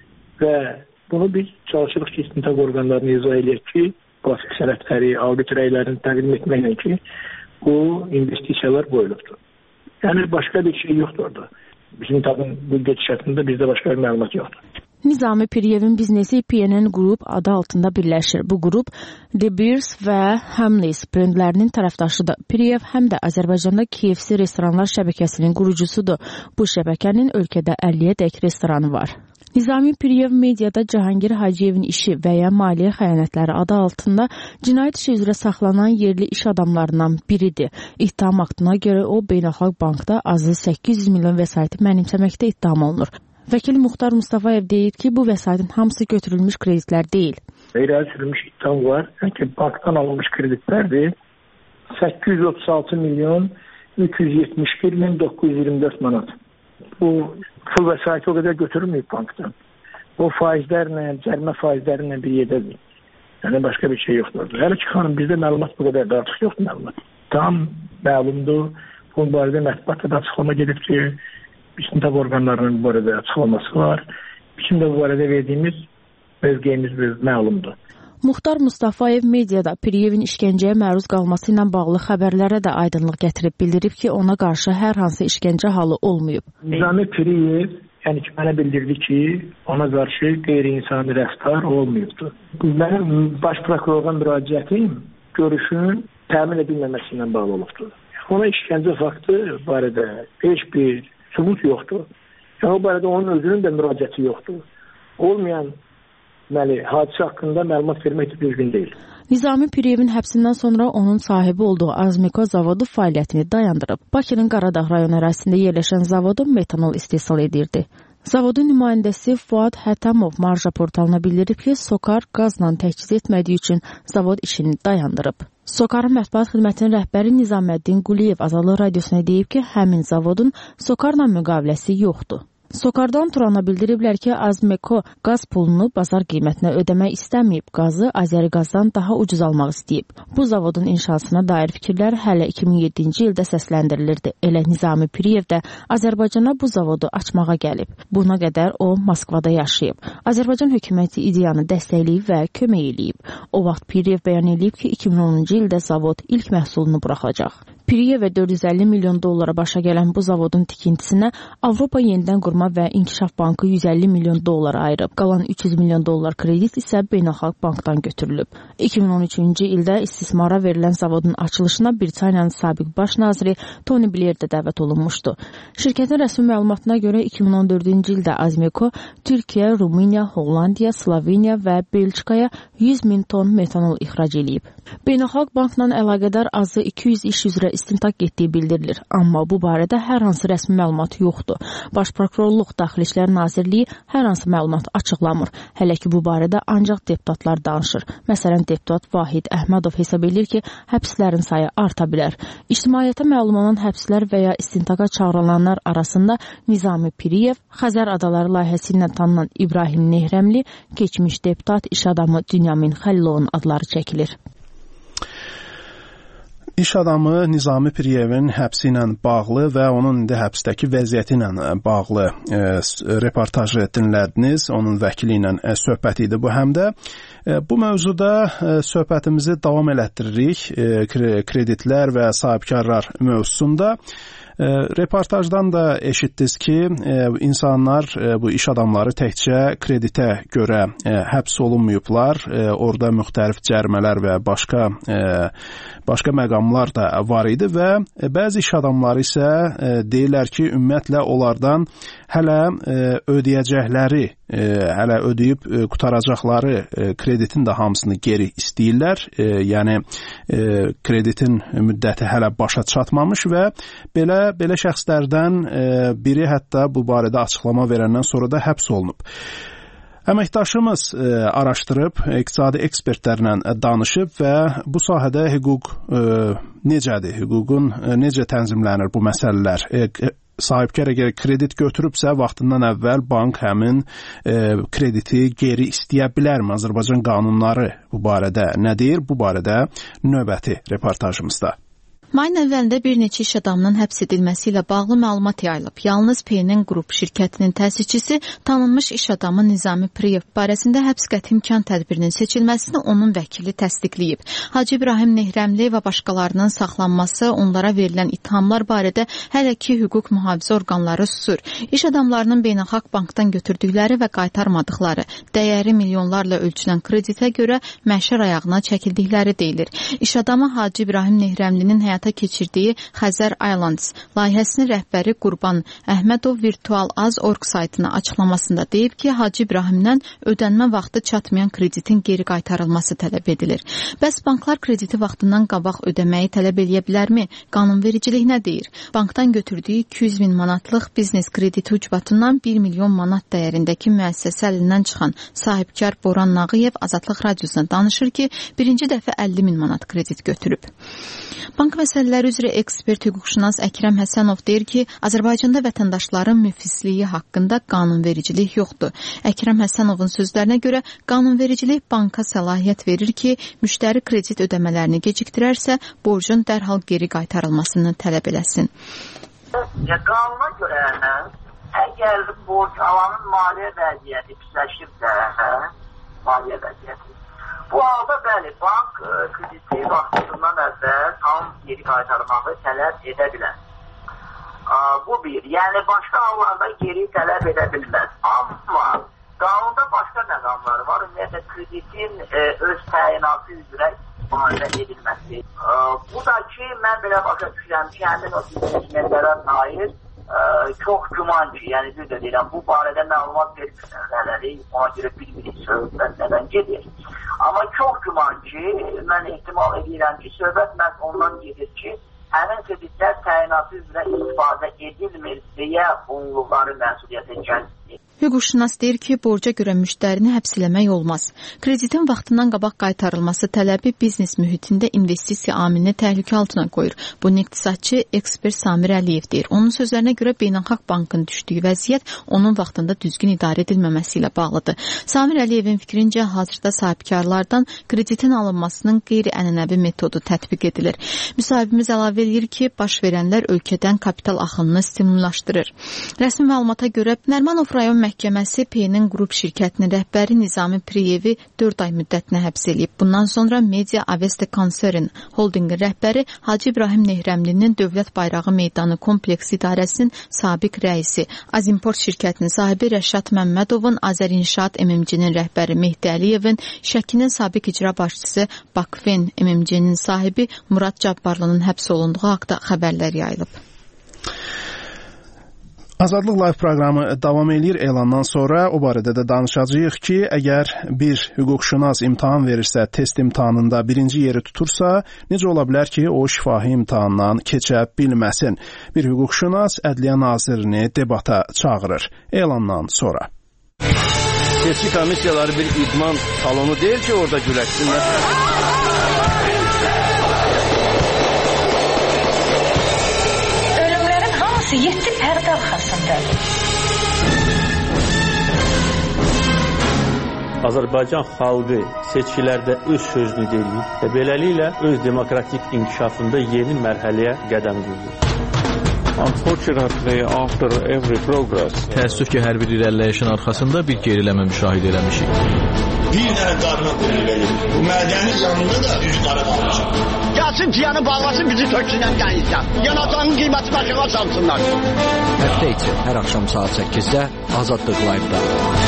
və bunu biz çalışırıq ki, istintaq orqanlarını izah eləyək ki, qafik sənədləri, audit rəylərini təqdim etməklə ki, bu investisiyalar qoyulubdur. Yəni, başqa bir şey yoxdur orada. Bizim tabın bu gedişatında bizdə başqa bir məlumat yoxdur. Nizami Piriyevin biznesi PNN Group adı altında birləşir. Bu qrup De Beers və Hamleys brendlərinin tərəfdaşıdır. Piriyev həm də Azərbaycanda KFC restoranlar şəbəkəsinin qurucusudur. Bu şəbəkənin ölkədə 50-ədək restoranı var. Nizami Piriyev mediada Cahangir Hacıyevin işi və ya maliyyə xəyanətləri adı altında cinayət işi üzrə saxlanan yerli iş adamlarından biridir. İttiham aktına görə o, Beynəlxalq Bankda azı 800 milyon vəsaiti mənimsəməkdə ittiham olunur. Vəkil Muxtar Mustafayev deyib ki, bu vəsaitin hamısı götürülmüş kreditlər deyil. İrəli sürülmüş ittiham var. Yəni bankdan alınmış kreditlərdir. 836 milyon 371 min 924 manat. Bu pul vəsaiti o qədər götürülməyib bankdan. O faizlərlə, cərimə faizlərlə bir yerdədir. Yəni başqa bir şey yoxdur. Hələ ki, xanım, bizdə məlumat bu qədər də artıq yoxdur məlumat. Tam məlumdur. Bunun barədə mətbuatda da açıqlama gedibdir. İstintaq orqanlarının bu barədə açıqlaması var. Bizim də bu barədə verdiyimiz mövqeyimiz məlumdur. Muxtar Mustafayev mediada Piriyevin işgəncəyə məruz qalması ilə bağlı xəbərlərə də aydınlıq gətirib bildirib ki, ona qarşı hər hansı işgəncə halı olmayıb. Nizami Piriyev yəni ki, mənə bildirdi ki, ona qarşı qeyri-insani rəftar olmayıbdır. Mənim baş prokurordan müraciətim görüşün təmin edilməməsi ilə bağlı olubdur. Ona işgəncə faktı barədə heç bir sübut yoxdur. O barədə onun özünün də müraciəti yoxdur. Olmayan hadisə haqqında məlumat vermək düzgün deyil. Nizami Piriyevin həbsindən sonra onun sahibi olduğu Azimeko zavodu fəaliyyətini dayandırıb. Bakının Qaradağ rayon ərazisində yerləşən zavodu metanol istehsal edirdi. Zavodun nümayəndəsi Fuad Hətamov Marja portalına bildirib ki, SOCAR qazla təchiz etmədiyi üçün zavod işini dayandırıb. SOCARın mətbuat xidmətinin rəhbəri Nizaməddin Quliyev Azadlıq Radiosuna deyib ki, həmin zavodun SOCARla müqaviləsi yoxdur. SOCARdan Turana bildiriblər ki, Azimeko qaz pulunu bazar qiymətinə ödəmək istəməyib, qazı Azəriqazdan daha ucuz almaq istəyib. Bu zavodun inşasına dair fikirlər hələ 2007-ci ildə səsləndirilirdi. Elə Nizami Piriyev də Azərbaycana bu zavodu açmağa gəlib. Buna qədər o, Moskvada yaşayıb. Azərbaycan hökuməti ideyanı dəstəkləyib və kömək eləyib. O vaxt Piriyev bəyan edib ki, 2010-cu ildə zavod ilk məhsulunu buraxacaq. Piriyevə 450 milyon dollara başa gələn bu zavodun tikintisinə Avropa Yenidən Qurma və İnkişaf Bankı 150 milyon dollar ayırıb. Qalan 300 milyon dollar kredit isə Beynəlxalq Bankdan götürülüb. 2013-cü ildə istismara verilən zavodun açılışına Britaniyanın sabiq baş naziri Tony Blair də dəvət olunmuşdu. Şirkətin rəsmi məlumatına görə 2014-cü ildə Azmeko Türkiyə, Rumıniya, Hollandiya, Sloveniya və Belçikaya 100 min ton metanol ixrac edib. Beynəlxalq Bankla əlaqədar azı 200 iş üzrə istintaq getdiyi bildirilir. Amma bu barədə hər hansı rəsmi məlumat yoxdur. Baş Prokurorluq Daxili İşlər Nazirliyi hər hansı məlumat açıqlamır. Hələ ki bu barədə ancaq deputatlar danışır. Məsələn, deputat Vahid Əhmədov hesab edir ki, həbslərin sayı arta bilər. İctimaiyyətə məlum olan həbslər və ya istintaqa çağırılanlar arasında Nizami Piriyev, Xəzər Adaları layihəsi ilə tanınan İbrahim Nehrəmli, keçmiş deputat, iş adamı Dünyamin Xəlilovun adları çəkilir. İş adamı Nizami Piriyevin həbsi ilə bağlı və onun indi həbsdəki vəziyyəti ilə bağlı reportajı dinlədiniz. Onun vəkili ilə söhbət idi bu həm də. Bu mövzuda söhbətimizi davam elətdiririk kreditlər və sahibkarlar mövzusunda. Reportajdan da eşitdiniz ki, insanlar, bu iş adamları təkcə kreditə görə həbs olunmayıblar. Orada müxtəlif cərimələr və başqa məqamlar da var idi və bəzi iş adamları isə deyirlər ki, ümumiyyətlə onlardan hələ ödəyəcəkləri, hələ ödəyib qutaracaqları kreditin də hamısını geri istəyirlər. Yəni kreditin müddəti hələ başa çatmamış və belə şəxslərdən biri hətta bu barədə açıqlama verəndən sonra da həbs olunub. Əməkdaşımız araşdırıb, iqtisadi ekspertlərlə danışıb və bu sahədə hüquq necədir, hüququn necə tənzimlənir bu məsələlər? Sahibkar əgər kredit götürübsə, vaxtından əvvəl bank həmin krediti geri istəyə bilərmi? Azərbaycan qanunları bu barədə nə deyir? Bu barədə növbəti reportajımızda. Mayın əvvəlində bir neçə iş adamının həbs edilməsi ilə bağlı məlumat yayılıb. Yalnız PNN Qrup şirkətinin təsisçisi tanınmış iş adamı Nizami Piriyev barəsində həbs qəti imkan tədbirinin seçilməsini onun vəkili təsdiqləyib. Hacı İbrahim Nehrəmli və başqalarının saxlanması, onlara verilən ittihamlar barədə hələ ki hüquq mühafizə orqanları susur. İş adamlarının Beynəlxalq Bankdan götürdükləri və qaytarmadıqları, dəyəri milyonlarla ölçülən kreditə görə məşər ayağına çəkildikləri deyilir. İş adamı Hacı İbrahim Nehrəmlinin həyat keçirdiyi Xəzər Islands layihəsinin rəhbəri Qurban Əhmədov Virtual.az.org saytına açıqlamasında deyib ki, Hacı İbrahimdən ödənmə vaxtı çatmayan kreditin geri qaytarılması tələb edilir. Bəs banklar krediti vaxtından qabaq ödəməyi tələb edə bilərmi? Qanunvericilik nə deyir? Bankdan götürdüyü 200 min manatlıq biznes krediti ucbatından 1 milyon manat dəyərindəki müəssəsə əlindən çıxan sahibkar Boran Nağıyev Azadlıq Radiosuna danışır ki, birinci dəfə 50 min manat kredit götürüb. Bank məsələləri üzrə ekspert hüquqşünas Əkrəm Həsənov deyir ki, Azərbaycanda vətəndaşların müflisliyi haqqında qanunvericilik yoxdur. Əkrəm Həsənovun sözlərinə görə qanunvericilik banka səlahiyyət verir ki, müştəri kredit ödəmələrini gecikdirərsə, borcun dərhal geri qaytarılmasını tələb eləsin. Qanuna görə əgər borc alanın maliyyə vəziyyəti pisləşibsə, maliyyə vəziyyəti, bu halda bəli, bank krediti vaxtından əvvəl tam geri qaytarmağı tələb edə bilər. Bu bir, yəni başqa hallarda geri tələb edə bilməz. Amma qanunda başqa məqamlar var. Ümumiyyətlə, kreditin öz təyinatı üzrə istifadə edilməsi. Bu da ki, mən belə başa düşürəm ki, həmin o biznesmenlərə dair çox güman ki, yəni düz də deyirəm, bu barədə məlumat vermişlər hələlik, ona görə bilmirik söhbət nədən gedir. Amma çox güman ki, mən ehtimal edirəm ki, söhbət məhz ondan gedir ki, həmin kreditlər təyinatı üzrə istifadə edilmir deyə onluqları məsuliyyətə gəlmir. Hüquqşünas deyir ki, borca görə müştərini həbs eləmək olmaz. Kreditin vaxtından qabaq qaytarılması tələbi biznes mühitində investisiya amilini təhlükə altına qoyur. Bunu iqtisadçı ekspert Samir Əliyev deyir. Onun sözlərinə görə Beynəlxalq Bankın düşdüyü vəziyyət onun vaxtında düzgün idarə edilməməsi ilə bağlıdır. Samir Əliyevin fikrincə hazırda sahibkarlardan kreditin alınmasının qeyri-ənənəvi metodu tətbiq edilir. Müsahibimiz əlavə edir ki, baş verənlər ölkədən kapital axınını stimullaşdırır. Rəsmi məlumata görə Nərimanov rayon Məhkəməsi P-nin qrup şirkətinin rəhbəri Nizami Priyevi 4 ay müddətinə həbs edib. Bundan sonra Media Avesta Concern Holdingin rəhbəri Hacı İbrahim Nehrəmlinin Dövlət Bayrağı Meydanı Kompleks İdarəsinin sabiq rəisi, Azimport şirkətinin sahibi Rəşad Məmmədovun, Azərinşaat MMC-nin rəhbəri Mehdi Əliyevin, Şəkinin sabiq icra başçısı Bakven MMC-nin sahibi Murad Cabbarlının həbs olunduğu haqda xəbərlər yayılıb. Azadlıq Live proqramı davam edir. Elandan sonra o barədə də danışacağıq ki, əgər bir hüquqşünas imtahan verirsə, test imtahanında birinci yeri tutursa, necə ola bilər ki, o şifahi imtahandan keçə bilməsin? Bir hüquqşünas Ədliyyə Nazirini debata çağırır. Elandan sonra. Seçki komissiyaları bir idman salonu deyil ki, orada güləşsinlər. Ölümlərin hamısı 7 pərdə arxasındadır. Azərbaycan xalqı seçkilərdə öz sözünü deyir və beləliklə öz demokratik inkişafında yeni mərhələyə qədəm qoyur. Unfortunately, after every progress, təəssüf ki, hər bir irəliləyişin arxasında bir geriləmə müşahidə eləmişik. Bir dənə qarına qoyulur. Bu mədənin yanında da üç qara qalmışıq. Gəlsin ciyanı bağlasın, bizi töksünən qənizdən. Yanacağının qiyməti başına salsınlar. Həftə içi hər axşam saat 8-də Azadlıq Live-da.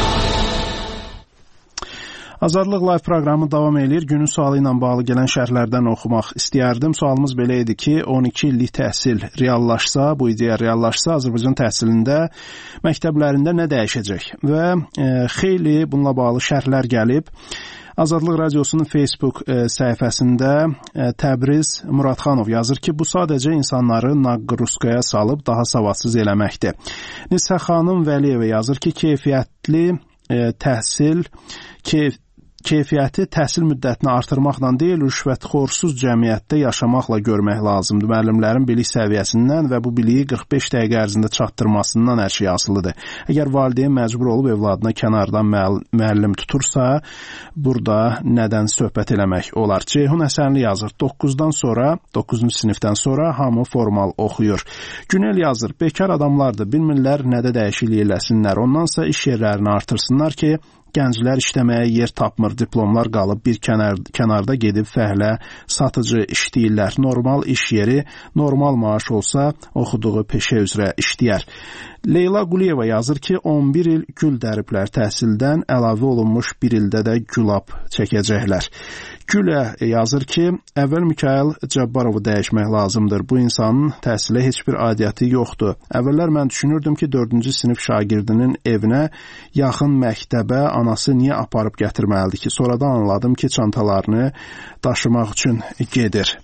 Azadlıq Live proqramı davam edir. Günün sualı ilə bağlı gələn şərhlərdən oxumaq istəyərdim. Sualımız belə idi ki, 12 illik təhsil reallaşsa, bu ideya reallaşsa, Azərbaycan təhsilində, məktəblərində nə dəyişəcək? Və xeyli bununla bağlı şərhlər gəlib. Azadlıq Radiosunun Facebook səhifəsində Təbriz Muradxanov yazır ki, bu sadəcə insanları naqruskaya salıb daha savadsız eləməkdir. Nisə xanım Vəliyeva yazır ki, keyfiyyəti təhsil müddətini artırmaqla deyil, rüşvətxorsuz cəmiyyətdə yaşamaqla görmək lazımdır. Müəllimlərin bilik səviyyəsindən və bu biliyi 45 dəqiqə ərzində çatdırmasından hər şey asılıdır. Əgər valideyn məcbur olub evladına kənardan müəllim tutursa, burada nədən söhbət eləmək olar? Ceyhun Həsənli yazır, 9-cu sinifdən sonra hamı formal oxuyur. Günel yazır, bekar adamlardır, bilmirlər nədə dəyişiklik eləsinlər, ondansa iş yerlərini artırsınlar ki, gənclər işləməyə yer tapmır, diplomlar qalıb bir kənarda gedib fəhlə, satıcı işləyirlər. Normal iş yeri, normal maaş olsa, oxuduğu peşə üzrə işləyər. Leyla Quliyeva yazır ki, 11 il gül dəriblər təhsildən, əlavə olunmuş bir ildə də gülab çəkəcəklər. Gülə yazır ki, əvvəl Mikail Cabbarovu dəyişmək lazımdır. Bu insanın təhsilə heç bir adiyyəti yoxdur. Əvvəllər mən düşünürdüm ki, 4-cü sinif şagirdinin evinə yaxın məktəbə anası niyə aparıb gətirməlidir ki, sonradan anladım ki, çantalarını daşımaq üçün gedir.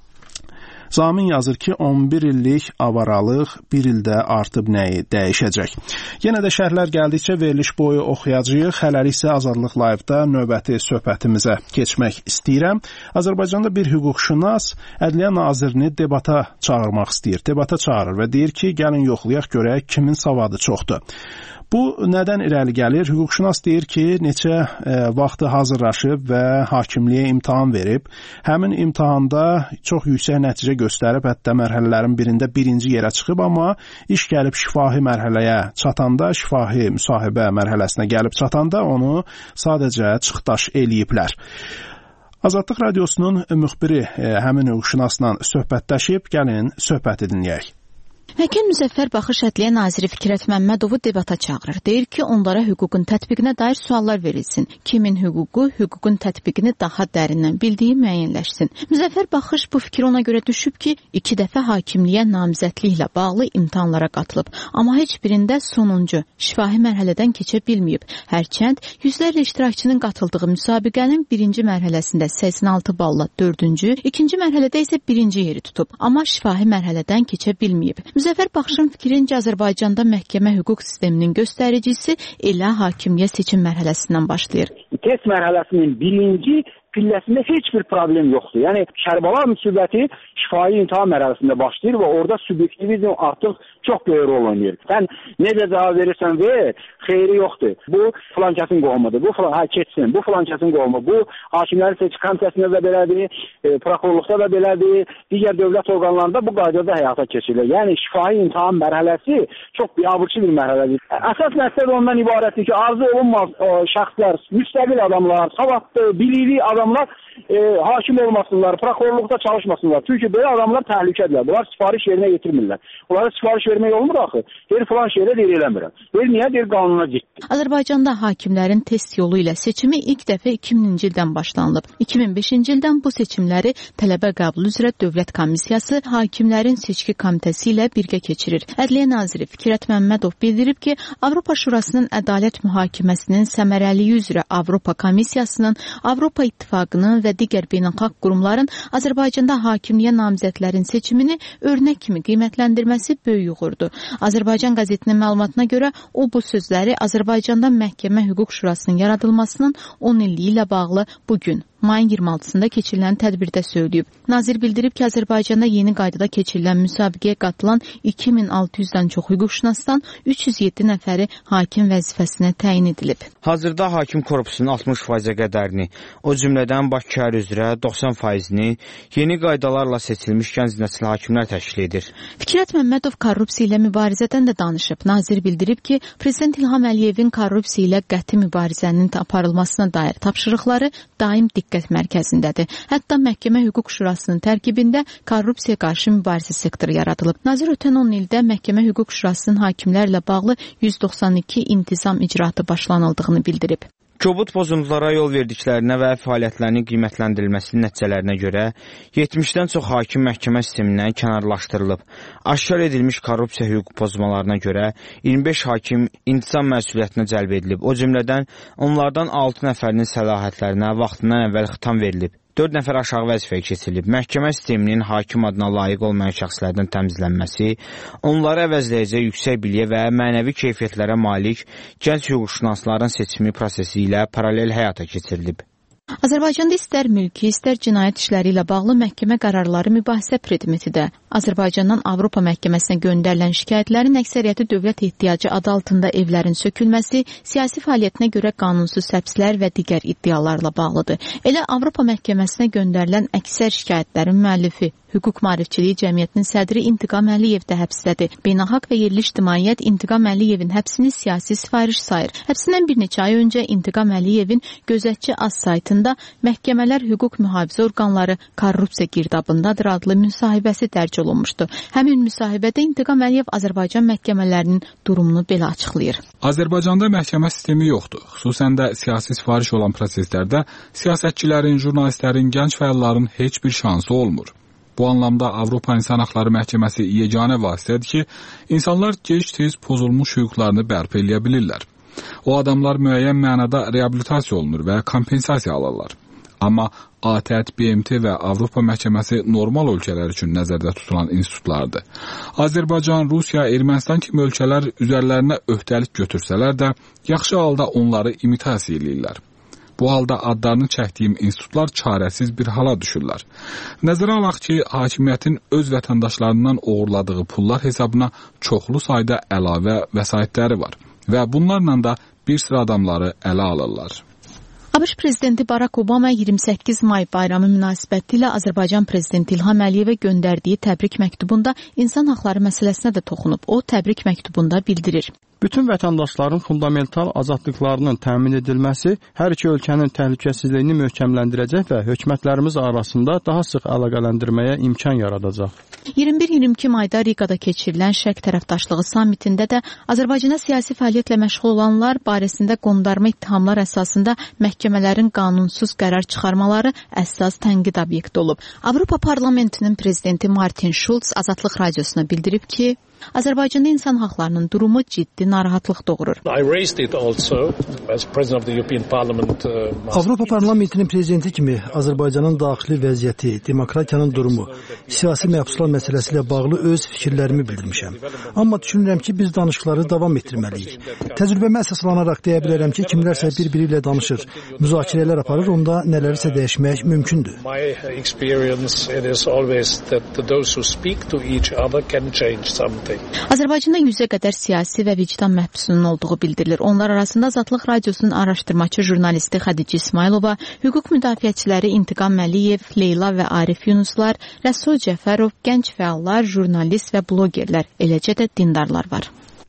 Zamin yazır ki, 11 illik avaralıq bir ildə artıb nəyi dəyişəcək. Yenə də şərhlər gəldikcə veriliş boyu oxuyacağıq. Hələlik isə Azadlıq Live-da növbəti söhbətimizə keçmək istəyirəm. Azərbaycanda bir hüquqşünas Ədliyyə Nazirini debata çağırmaq istəyir. Debata çağırır və deyir ki, gəlin yoxlayaq görək kimin savadı çoxdur. Bu nədən irəli gəlir? Hüquqşünas deyir ki, neçə vaxtı hazırlaşıb və hakimliyə imtahan verib. Həmin imtahanda çox yüksək nəticə göstərib, hətta mərhələlərin birində birinci yerə çıxıb, amma iş gəlib şifahi mərhələyə çatanda, şifahi müsahibə mərhələsinə gəlib çatanda onu sadəcə çıxdaş eləyiblər. Azadlıq Radiosunun müxbiri həmin hüquqşünasla söhbətləşib, gəlin söhbəti dinləyək. Həkim Müzəffər Baxış Ədliyyə Naziri Fikrət Məmmədovu debata çağırır. Deyir ki, onlara hüququn tətbiqinə dair suallar verilsin. Kimin hüququ, hüququn tətbiqini daha dərindən bildiyi müəyyənləşsin. Müzəffər Baxış bu fikir ona görə düşüb ki, 2 dəfə hakimliyə namizədliklə bağlı imtahanlara qatılıb. Amma heç birində sonuncu, şifahi mərhələdən keçə bilməyib. Hərçənd yüzlərlə iştirakçının qatıldığı müsabiqənin birinci mərhələsində 86 balla 4-cü, ikinci mərhələdə isə birinci yeri tutub. Amma şifahi mərhələdən keçə bilməyib. Müzəffər Baxışın fikrincə Azərbaycanda məhkəmə hüquq sisteminin göstəricisi elə hakimiyyə seçim mərhələsindən başlayır. Test mərhələsinin birinci pilləsində heç bir problem yoxdur. Yəni Kərbəla müsibəti şifahi imtahan mərhələsində başlayır və orada subyektivizm artıq çox böyük rol oynayır. Sən necə cavab verirsən ver, xeyri yoxdur. Bu filan kəsin qohumudur. Bu filan keçsin. Bu filan kəsin qohumu. Bu hakimlərin seçki komitəsində də belədir, prokurorluqda da belədir, digər dövlət orqanlarında bu qaydada həyata keçirilir. Yəni şifahi imtahan mərhələsi çox biabırçı bir mərhələdir. Əsas məqsəd ondan ibarətdir ki, arzu olunmaz şəxslər, müstəqil adamlar, savadlı, bilikli adamlar hakim olmasınlar, prokurorluqda çalışmasınlar. Çünki belə adamlar təhlükədirlər. Bunlar sifariş yerinə yetirmirlər. Bunlara sifariş vermək olmur axı. Deyir filan şeylə deyir eləmirəm. Deyir niyə? Deyir qanuna getdi. Azərbaycanda hakimlərin test yolu ilə seçimi ilk dəfə 2000-ci ildən başlanılıb. 2005-ci ildən bu seçimləri tələbə qəbulu üzrə Dövlət Komissiyası hakimlərin seçki komitəsi ilə birgə keçirir. Ədliyyə naziri Fikrət Məmmədov bildirib ki, Avropa Şurasının ədalət mühakiməsinin səmərəliyi üzrə Avropa Komissiyasının, Avropa İttifaqının və digər beynəlxalq qurumların Azərbaycanda hakimliyə namizədlərin seçimini örnək kimi qiymətləndirməsi böyük uğurdur. Azərbaycan qəzetinin məlumatına görə o bu sözləri Azərbaycanda Məhkəmə Hüquq Şurasının yaradılmasının 10 illiyi ilə bağlı bugün mayın 26-sında keçirilən tədbirdə söyləyib. Nazir bildirib ki, Azərbaycanda yeni qaydada keçirilən müsabiqəyə qatılan 2600-dən çox hüquqşünasdan 307 nəfəri hakim vəzifəsinə təyin edilib. Hazırda hakim korpusunun 60% qədərini, o cümlədən Bakı şəhəri üzrə 90%-ni yeni qaydalarla seçilmiş gənc nəsil hakimlər təşkil edir. Fikrət Məmmədov korrupsiya ilə mübarizədən də danışıb. Nazir bildirib ki, Prezident İlham Əliyevin korrupsiya ilə qəti mübarizənin aparılmasına dair tapşırıqları daim diqqət mərkəzindədir. Hətta Məhkəmə Hüquq Şurasının tərkibində korrupsiya qarşı mübarizə sektoru yaradılıb. Nazir ötən 10 ildə Məhkəmə Hüquq Şurasının hakimlərlə bağlı 192 intizam icraatı başlanıldığını bildirib. Kobud pozuntulara yol verdiklərinə və fəaliyyətlərinin qiymətləndirilməsinin nəticələrinə görə 70-dən çox hakim məhkəmə sistemindən kənarlaşdırılıb. Aşkar edilmiş korrupsiya hüquq pozmalarına görə 25 hakim intizam məsuliyyətinə cəlb edilib. O cümlədən onlardan 6 nəfərinin səlahiyyətlərinə vaxtından əvvəl xitam verilib. 4 nəfər aşağı vəzifəyə keçirilib. Məhkəmə sisteminin hakim adına layiq olmayan şəxslərdən təmizlənməsi, onları əvəzləyəcək yüksək biliyə və mənəvi keyfiyyətlərə malik gənc hüquqşünasların seçimi prosesi ilə paralel həyata keçirilib. Azərbaycanda istər mülki, istər cinayət işləri ilə bağlı məhkəmə qərarları mübahisə predmetidir. Azərbaycandan Avropa məhkəməsinə göndərilən şikayətlərin əksəriyyəti dövlət ehtiyacı adı altında evlərin sökülməsi, siyasi fəaliyyətinə görə qanunsuz həbslər və digər iddialarla bağlıdır. Elə Avropa məhkəməsinə göndərilən əksər şikayətlərin müəllifi Hüquq Maarifçiliyi Cəmiyyətinin sədri İntiqam Əliyev də həbsdədir. Beynəlxalq və yerli ictimaiyyət İntiqam Əliyevin həbsini siyasi sifariş sayır. Həbsindən bir neçə ay öncə İntiqam Əliyevin Gözətçi Az saytında Məhkəmələr Hüquq Mühafizə Orqanları korrupsiya girdabındadır adlı müsahibəsi dərc olunmuşdu. Həmin müsahibədə İntiqam Əliyev Azərbaycan məhkəmələrinin durumunu belə açıqlayır. Azərbaycanda məhkəmə sistemi yoxdur. Xüsusən də siyasi sifariş olan proseslərdə siyasətçilərin, jurnalistlərin, gənc fəalların heç bir şansı olmur. Bu anlamda Avropa İnsan Haqları Məhkəməsi yeganə vasitədir ki, insanlar gec-tez pozulmuş hüquqlarını bərpa eləyə bilirlər. O adamlar müəyyən mənada reabilitasiya olunur və kompensasiya alırlar. Amma ATƏT, BMT və Avropa Məhkəməsi normal ölkələr üçün nəzərdə tutulan institutlardır. Azərbaycan, Rusiya, Ermənistan kimi ölkələr üzərlərinə öhdəlik götürsələr də, yaxşı halda onları imitasiya edirlər. Bu halda adlarını çəkdiyim institutlar çarəsiz bir hala düşürlər. Nəzərə alaq ki, hakimiyyətin öz vətəndaşlarından oğurladığı pullar hesabına çoxlu sayda əlavə vəsaitləri var və bunlarla da bir sıra adamları ələ alırlar. ABŞ prezidenti Barack Obama 28 may bayramı münasibətilə Azərbaycan prezidenti İlham Əliyevə göndərdiyi təbrik məktubunda insan haqları məsələsinə də toxunub. O, təbrik məktubunda bildirir. Bütün vətəndaşların fundamental azadlıqlarının təmin edilməsi hər iki ölkənin təhlükəsizliyini möhkəmləndirəcək və hökumətlərimiz arasında daha sıx əlaqələndirməyə imkan yaradacaq. 21-22 mayda Riqada keçirilən Şərq tərəfdaşlığı sammitində də Azərbaycanda siyasi fəaliyyətlə məşğul olanlar barəsində qondarma ittihamlar əsasında məhkəmələrin qanunsuz qərar çıxarmaları əsas tənqid obyekti olub. Avropa Parlamentinin prezidenti Martin Schulz Azadlıq Radiosuna bildirib ki, Azərbaycanda insan haqlarının durumu ciddi narahatlıq doğurur. Avropa Parlamentinin prezidenti kimi Azərbaycanın daxili vəziyyəti, demokratiyanın durumu, siyasi məhbuslar məsələsi ilə bağlı öz fikirlərimi bildirmişəm. Amma düşünürəm ki, biz danışıqları davam etdirməliyik. Təcrübəmə əsaslanaraq deyə bilərəm ki, kimlərsə bir-biri ilə danışır, müzakirələr aparır, onda nələrsə dəyişmək mümkündür. Azərbaycanda 100-ə qədər siyasi və vicdan məhbusunun olduğu bildirilir. Onlar arasında Azadlıq Radiosunun araşdırmaçı jurnalisti Xədicə İsmailova, hüquq müdafiəçiləri İntiqam Məliyev, Leyla və Arif Yunuslar, Rəsul Cəfərov, gənc fəallar, jurnalist və blogerlər, eləcə də dindarlar var.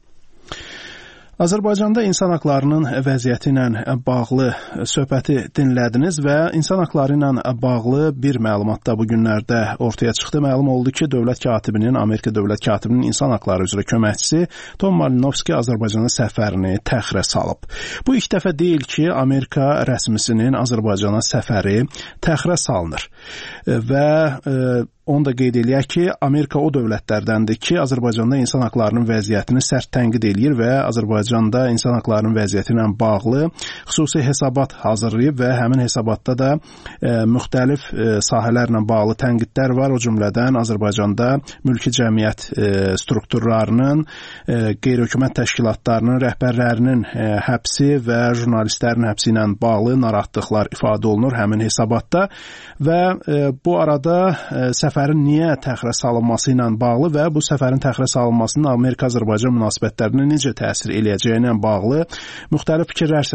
Azərbaycanda insan haqlarının vəziyyəti ilə bağlı söhbəti dinlədiniz və insan haqları ilə bağlı bir məlumat da bu günlərdə ortaya çıxdı. Məlum oldu ki, Amerika dövlət katibinin insan haqları üzrə köməkçisi Tom Malinowski Azərbaycana səfərini təxirə salıb. Bu ilk dəfə deyil ki, Amerika rəsmisinin Azərbaycana səfəri təxirə salınır və onu da qeyd eləyək ki, Amerika o dövlətlərdəndir ki, Azərbaycanda insan haqlarının vəziyyətini sərt tənqid eləyir və Azərbaycanda insan haqlarının vəziyyəti ilə bağlı xüsusi hesabat hazırlayıb və həmin hesabatda da müxtəlif sahələrlə bağlı tənqidlər var. O cümlədən Azərbaycanda mülki cəmiyyət strukturlarının, qeyri-hökumət təşkilatlarının rəhbərlərinin həbsi və jurnalistlərin həbsi ilə bağlı narahatlıqlar ifadə olunur həmin hesabatda və bu arada səfərin niyə təxirə salınması ilə bağlı və bu səfərin təxirə salınmasının Amerika-Azərbaycan münasibətlərinə necə təsir eləyəcəyi ilə bağlı müxtəlif fikirlər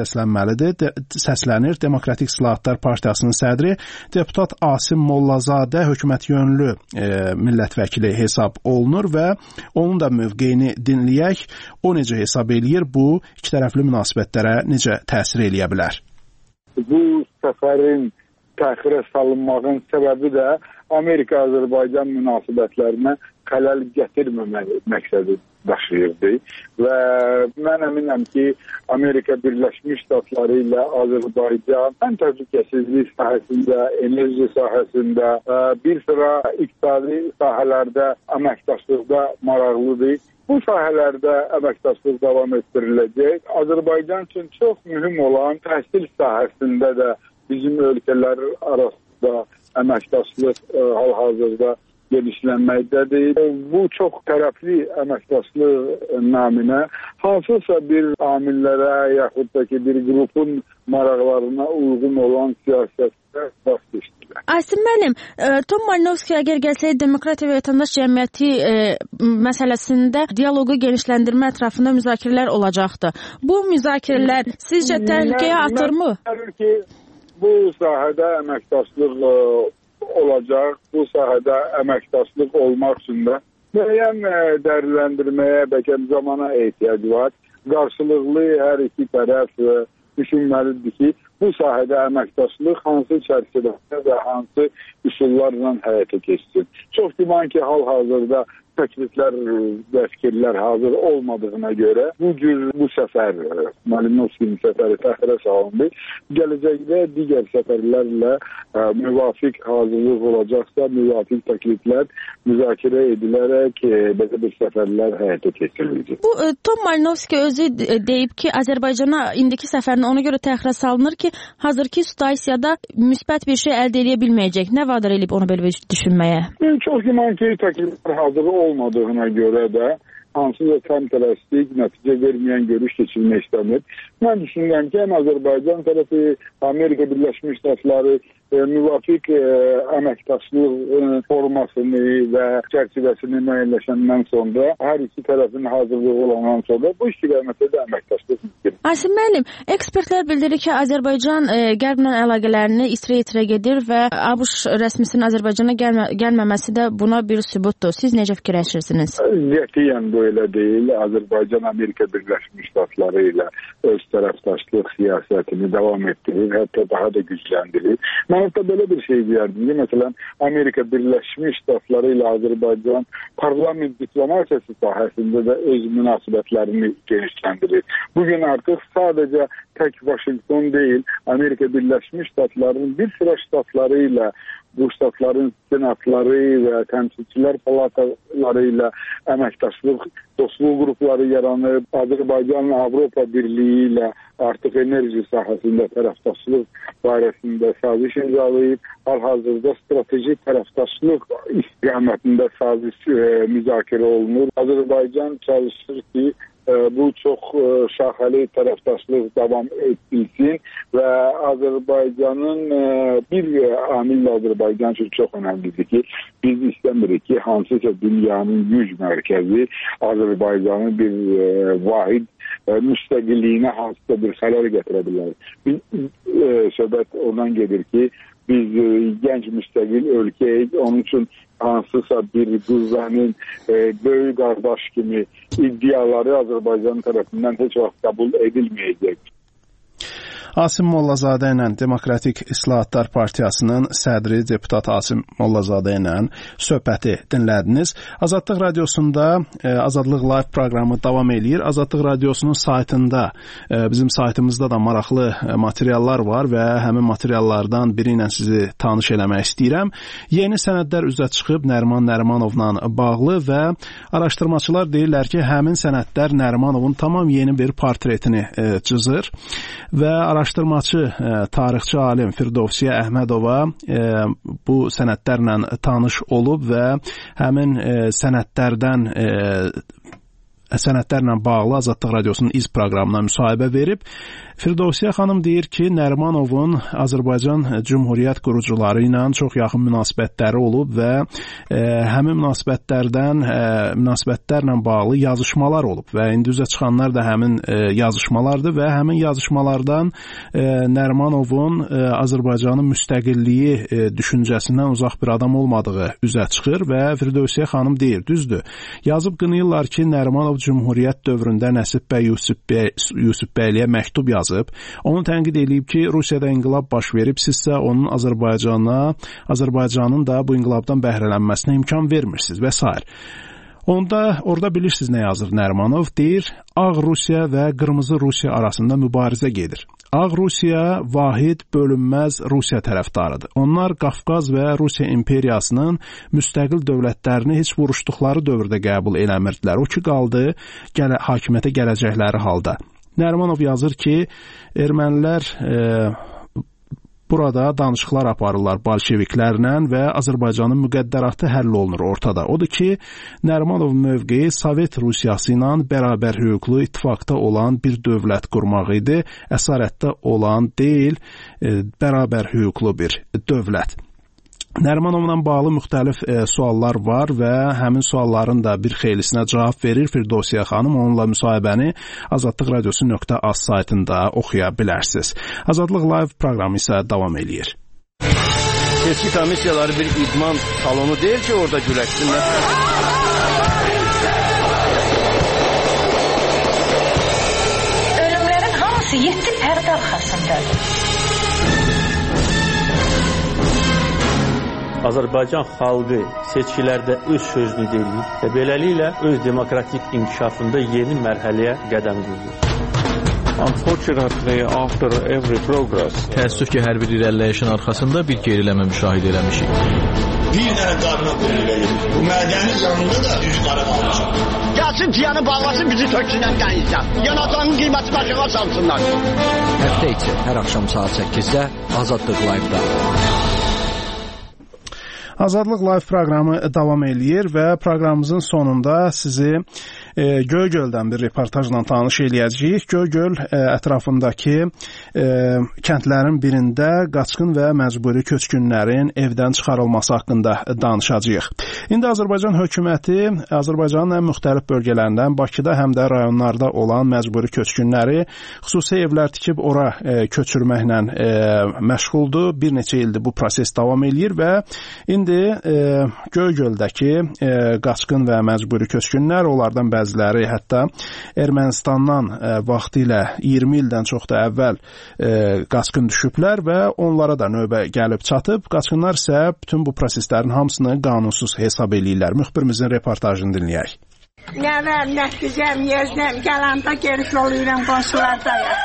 səslənir. Demokratik İslahatlar Partiyasının sədri deputat Asim Mollazadə hökumətyönlü millət vəkili hesab olunur və onun da mövqeyini dinləyək. O necə hesab eləyir, bu ikitərəfli münasibətlərə necə təsir eləyə bilər? Bu səfərin təxirə salınmağın səbəbi də Amerika-Azərbaycan münasibətlərinə xələl gətirməmək məqsədi daşıyırdı və mən əminəm ki, Amerika Birləşmiş Ştatları ilə Azərbaycan həm təhlükəsizlik sahəsində, enerji sahəsində, bir sıra iqtisadi sahələrdə əməkdaşlıqda maraqlıdır. Bu sahələrdə əməkdaşlıq davam etdiriləcək. Azərbaycan üçün çox mühüm olan təhsil sahəsində də bizim ölkələr arasında əməkdaşlıq hal-hazırda genişlənməkdədir. Bu çox tərəfli əməkdaşlıq naminə hansısa bir amillərə yaxud da ki, bir qrupun maraqlarına uyğun olan siyasətdə baş keçdilər. Asim müəllim, Tom Malinowski əgər gəlsəydi Demokratiya və Vətəndaş Cəmiyyəti məsələsində dialoqu genişləndirmə ətrafında müzakirələr olacaqdı. Bu müzakirələr sizcə təhlükəyə atırmı? Bu sahədə əməkdaşlıq olacaq, bu sahədə əməkdaşlıq olmaq üçün də müəyyən dəyərləndirməyə, bəlkə zamana ehtiyac var. Qarşılıqlı hər iki tərəf düşünməlidir ki, bu sahədə əməkdaşlıq hansı çərçivədə və hansı üsullarla həyata keçsin. Çox güman ki, hal-hazırda təkliflər və fikirlər hazır olmadığına görə bu səfər, Malinowski'nin səfəri təxirə salındı. Gələcəkdə digər səfərlərlə müvafiq hazırlıq olacaqsa, müvafiq təkliflər müzakirə edilərək belə bir səfərlər həyata keçiriləcək. Bu Tom Malinowski özü deyib ki, Azərbaycana indiki səfərini ona görə təxirə salınır ki, hazırki situasiyada müsbət bir şey əldə edə bilməyəcək. Nə vadar edib onu belə düşünməyə? Çox güman ki, təkliflər hazır olmadığına görə də hansısa təmtərəslik, nəticə verməyən görüş keçirmək istəmir. Mən düşünürəm ki, Azərbaycan tərəfi, Amerika Birləşmiş Ştatları müvafiq əməkdaşlıq formasını və çərçivəsini müəyyənləşəndən sonra, hər iki tərəfin hazırlığı olandan sonra bu istiqamətdə də əməkdaşlıq mümkün. Asim müəllim, ekspertlər bildirir ki, Azərbaycan qərblə əlaqələrini itirə gedir və ABŞ rəsmisinin Azərbaycana gəlməməsi də buna bir sübutdur. Siz necə fikirləşirsiniz? Qətiyyən bu elə deyil. Azərbaycan Amerika Birləşmiş Ştatları ilə öz tərəfdaşlıq siyasətini davam etdirir, hətta daha da gücləndirir. Mən hətta belə bir şey deyərdim ki, məsələn, Amerika Birləşmiş Ştatları ilə Azərbaycan parlament diplomatiyası sahəsində də öz münasibətlərini genişləndirir. Bugün artıq sadəcə tək Vaşinqton deyil, Amerika Birləşmiş Ştatlarının bir sıra ştatları ilə bu ştatların senatları və təmsilçilər palataları ilə əməkdaşlıq, dostluq qrupları yaranıb, Azərbaycan Avropa Birliyi ilə artıq enerji sahəsində tərəfdaşlıq barəsində saziş imzalayıb, hal-hazırda strateji tərəfdaşlıq istiqamətində saziş müzakirə olunur. Azərbaycan çalışır ki, bu çox şaxəli tərəfdaşlıq davam edilsin və Azərbaycanın bir amil Azərbaycan üçün çox önəmlidir ki, biz istəmirik ki, hansısa dünyanın güc mərkəzi Azərbaycanın bir vahid müstəqilliyinə hansısa bir xələl gətirə bilər. Söhbət ondan gedir ki, biz gənc müstəqil ölkəyik, onun üçün hansısa bir qüvvənin böyük qardaş kimi iddiaları Azərbaycan tərəfindən heç vaxt qəbul edilməyəcək. Asim Mollazadə ilə Demokratik İslahatlar Partiyasının sədri deputat Asim Mollazadə ilə söhbəti dinlədiniz. Azadlıq Radiosunda Azadlıq Live proqramı davam eləyir. Azadlıq Radiosunun saytında, bizim saytımızda da maraqlı materiallar var və həmin materiallardan biri ilə sizi tanış eləmək istəyirəm. Yeni sənədlər üzə çıxıb Nəriman Nərimanovla bağlı və araşdırmaçılar deyirlər ki, həmin sənədlər Nərimanovun tamam yeni bir portretini cızır və araşdırmaçı, tarixçi alim Firdovsiyə Əhmədova bu sənədlərlə tanış olub və həmin sənədlərlə bağlı Azadlıq Radiosunun iz proqramına müsahibə verib. Firdovsiyə xanım deyir ki, Nərimanovun Azərbaycan Cümhuriyyət qurucuları ilə çox yaxın münasibətləri olub və həmin münasibətlərlə bağlı yazışmalar olub və indi üzə çıxanlar da həmin yazışmalardır və həmin yazışmalardan Nərimanovun Azərbaycanın müstəqilliyi düşüncəsindən uzaq bir adam olmadığı üzə çıxır və Firdovsiyə xanım deyir, düzdür, yazıb qınayırlar ki, Nərimanov Cümhuriyyət dövründə Nəsib bəy Yusufbəyliyə məktub yazıb. Onu tənqid edib ki, Rusiyada inqilab baş verib, sizsə onun Azərbaycanın da bu inqilabdan bəhrələnməsinə imkan vermirsiniz və s. Orada bilirsiniz nə yazır Nərimanov? Deyir, Ağ Rusiya və Qırmızı Rusiya arasında mübarizə gedir. Ağ Rusiya vahid, bölünməz Rusiya tərəfdarıdır. Onlar Qafqaz və Rusiya imperiyasının müstəqil dövlətlərini heç vuruşduqları dövrdə qəbul eləmirdilər. O ki, qaldı hakimiyyətə gələcəkləri halda. Nərimanov yazır ki, ermənilər burada danışıqlar aparırlar bolşeviklərlə və Azərbaycanın müqəddəratı həll olunur ortada. Odur ki, Nərimanov mövqeyi Sovet Rusiyası ilə bərabər hüquqlu ittifaqda olan bir dövlət qurmaq idi. Əsarətdə olan deyil, bərabər hüquqlu bir dövlət. Nərimanovla bağlı müxtəlif suallar var və həmin sualların da bir xeylisinə cavab verir Firdovsiyə xanım. Onunla müsahibəni Azadlıq Radiosu.az saytında oxuya bilərsiniz. Azadlıq Live proqramı isə davam eləyir. Seçki komissiyaları bir idman salonu deyil ki, orada güləşsinlər. Ölümlərin hamısı 7 pərdə arxasındadır. Azərbaycan xalqı seçkilərdə öz sözünü deyir və beləliklə öz demokratik inkişafında yeni mərhələyə qədəm qoyur. Unfortunately, after every progress, təəssüf ki, hər bir irəliləyişin arxasında bir geriləmə müşahidə eləmişik. Bir dənə qarına qoyulur. Bu mədənin yanında da düz qarı qalmışam. Gəlsin tiyanı bağlasın, bizi töksünən dənizdən. Yanacağın qiyməti başına salsınlar. Həftə içi hər axşam saat 8-də Azadlıq Live-da. Azadlıq Live proqramı davam eləyir və proqramımızın sonunda sizi Göygöldən bir reportajla tanış eləyəcəyik. Göygöl ətrafındakı kəndlərin birində qaçqın və məcburi köçkünlərin evdən çıxarılması haqqında danışacağıq. İndi Azərbaycan hökuməti Azərbaycanın ən müxtəlif bölgələrindən Bakıda həm də rayonlarda olan məcburi köçkünləri xüsusi evlər tikib ora köçürməklə məşğuldur. Bir neçə ildir bu proses davam eləyir və indi Göygöldəki qaçqın və məcburi köçkünlər, onlardan bəziləri hətta Ermənistandan vaxtilə 20 ildən çox da əvvəl qaçqın düşüblər və onlara da növbə gəlib çatıb. Qaçqınlar isə bütün bu proseslərin hamısını qanunsuz hesab eləyirlər. Müxbirimizin reportajını dinləyək. Nəvəm, nəticəm, yeznəm, gələndə geri yoluyla qonşularda yatır.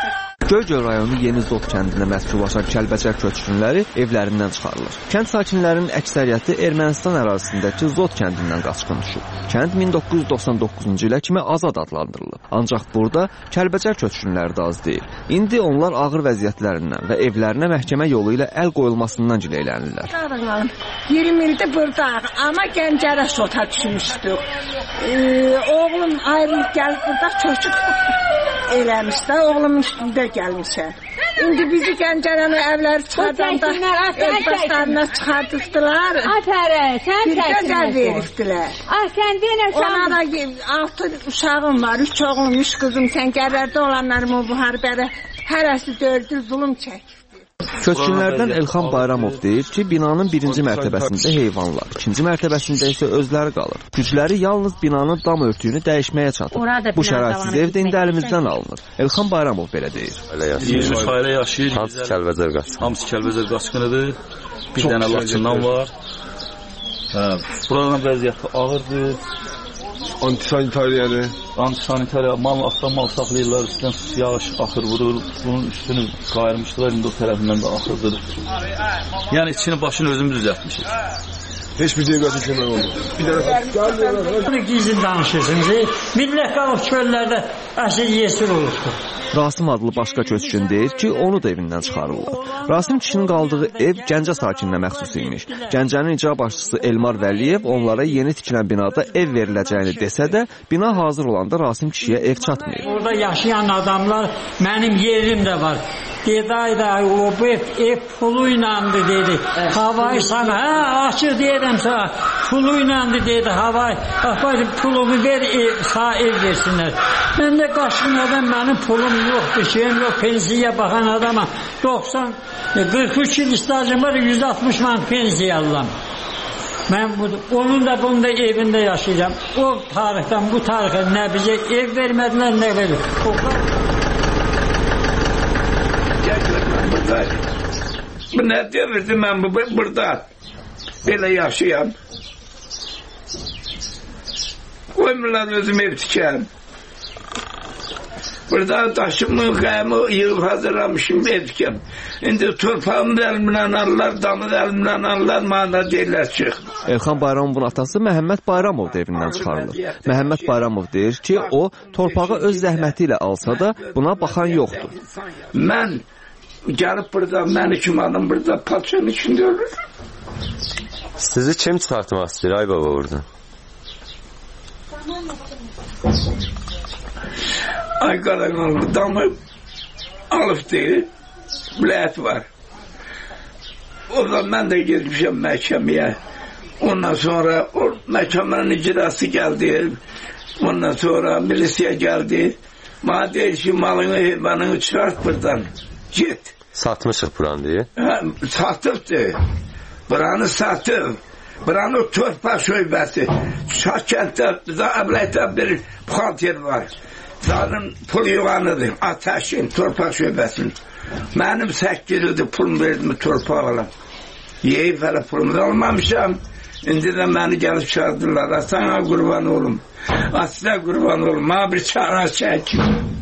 Göygöl rayonu Yeni Zot kəndində məskunlaşan Kəlbəcər köçkünləri evlərindən çıxarılır. Kənd sakinlərinin əksəriyyəti Ermənistan ərazisindəki Zot kəndindən qaçqın düşüb. Kənd 1999-cu ilə kimi azad adlandırılıb. Ancaq burada Kəlbəcər köçkünləri də az deyil. İndi onlar ağır vəziyyətlərindən və evlərinə məhkəmə yolu ilə əl qoyulmasından gileylənirlər. 20 ildir buradayıq, amma Gəncərə Zota düşmüşdük. Oğlum ayrılıb gəlib burada çocuk eləmişdə, oğlumun üstündə gəlmişəm. İndi bizi Gəncərənin evləri çıxardanda özbəstlərinə çıxardıqdılar. Bir gözəl veribdilər. Ona da 6 uşağım var, 3 oğlum, 3 qızım. Səngərlərdə olanlarım o müharibədə hərəsi 4 zulüm çəkib. Köçkünlərdən Elxan Bayramov deyir ki, binanın birinci mərtəbəsində heyvanlar, ikinci mərtəbəsində isə özləri qalır. Gücləri yalnız binanın dam örtüyünü dəyişməyə çatır. Bu şəraitsiz ev də indi əlimizdən alınır. Elxan Bayramov belə deyir. 23 ailə yaşayır. Hamısı Kəlbəcər qaçqını. Hamısı Kəlbəcər qaçqınıdır. Bir dənə Laçından var. Buradan vəziyyəti ağırdır. Antisanitariyadır. Antisanitariya, mal saxlayırlar, üstündən yağış axır vurur, bunun üstünü qayırmışdılar, indi o tərəfindən də axırdır. Yəni içini başını özümüz düzəltmişik. Heç bir cəmiyyətin kömək olmur. Bunu gizli danışırsınız. Millət qalıb çöllərdə əsir yesir olurdu. Rasim adlı başqa köçkün deyir ki, onu da evindən çıxarırlar. Rasim kişinin qaldığı ev Gəncə sakininə məxsus imiş. Gəncənin icra başçısı Elmar Vəliyev onlara yeni tikilən binada ev veriləcəyini desə də, bina hazır olanda Rasim kişiyə ev çatmayıb. Orada yaşayan adamlar, mənim yerim də var. Dedi, ayda o ev pulu inandı dedi. Havayı sana, açıq deyirəm sana, pulu inandı dedi. Havayı, pulumu ver, sağ ev versinlər. Mən də qaçqın adam, mənim pulum yoxdur, şeyim yox, pensiya baxan adama 43 il istajım var, 160 man pensiya alıram. Mən onun da bunun da evində yaşayacağım. O tarixdən bu tarixə nə bizə ev vermədilər, nə verir. Bu nə devirdi, mən burada belə yaşayam. Qoymurlar özüm ev tikəm. Burada daşımı, qayımı yığıb hazırlamışım ev tikəm. İndi torpağımı da əlimdən alırlar, damı da əlimdən alırlar, mənə deyirlər çıx. Elxan Bayramovun atası Məhəmməd Bayramov da evindən çıxarılır. Məhəmməd Bayramov deyir ki, o torpağı öz zəhməti ilə alsa da buna baxan yoxdur. Mən gəlib burada, məni kim adam burada patronun içində ölür. Sizi kim çıxartmaq istəyir, ay baba oradan? Ay qaranqalı damı alıb deyil, bilət var. O zaman mən də gezmişəm məhkəməyə. Ondan sonra o məhkəmənin icrası gəldi. Ondan sonra milisiya gəldi. Mənə deyir ki, malını, heyvanını çıxart buradan. Git. Satmışıq buranı deyə? Satıbdır. Buranı satıb. Buranın torpaq şöbəsi. Şahkənddə, Əbləkdə bir buxalter var. Zaten pul yuvanıdır. Ateşin, torpaq şöbəsin. Mənim 8 ildir pulum verdim torpaq alam. Yeyib hələ pulumu almamışam. İndi də məni gəlib çağırdılar. Sana qurban olum. Asla qurban olum. Mənə bir çağıra çək.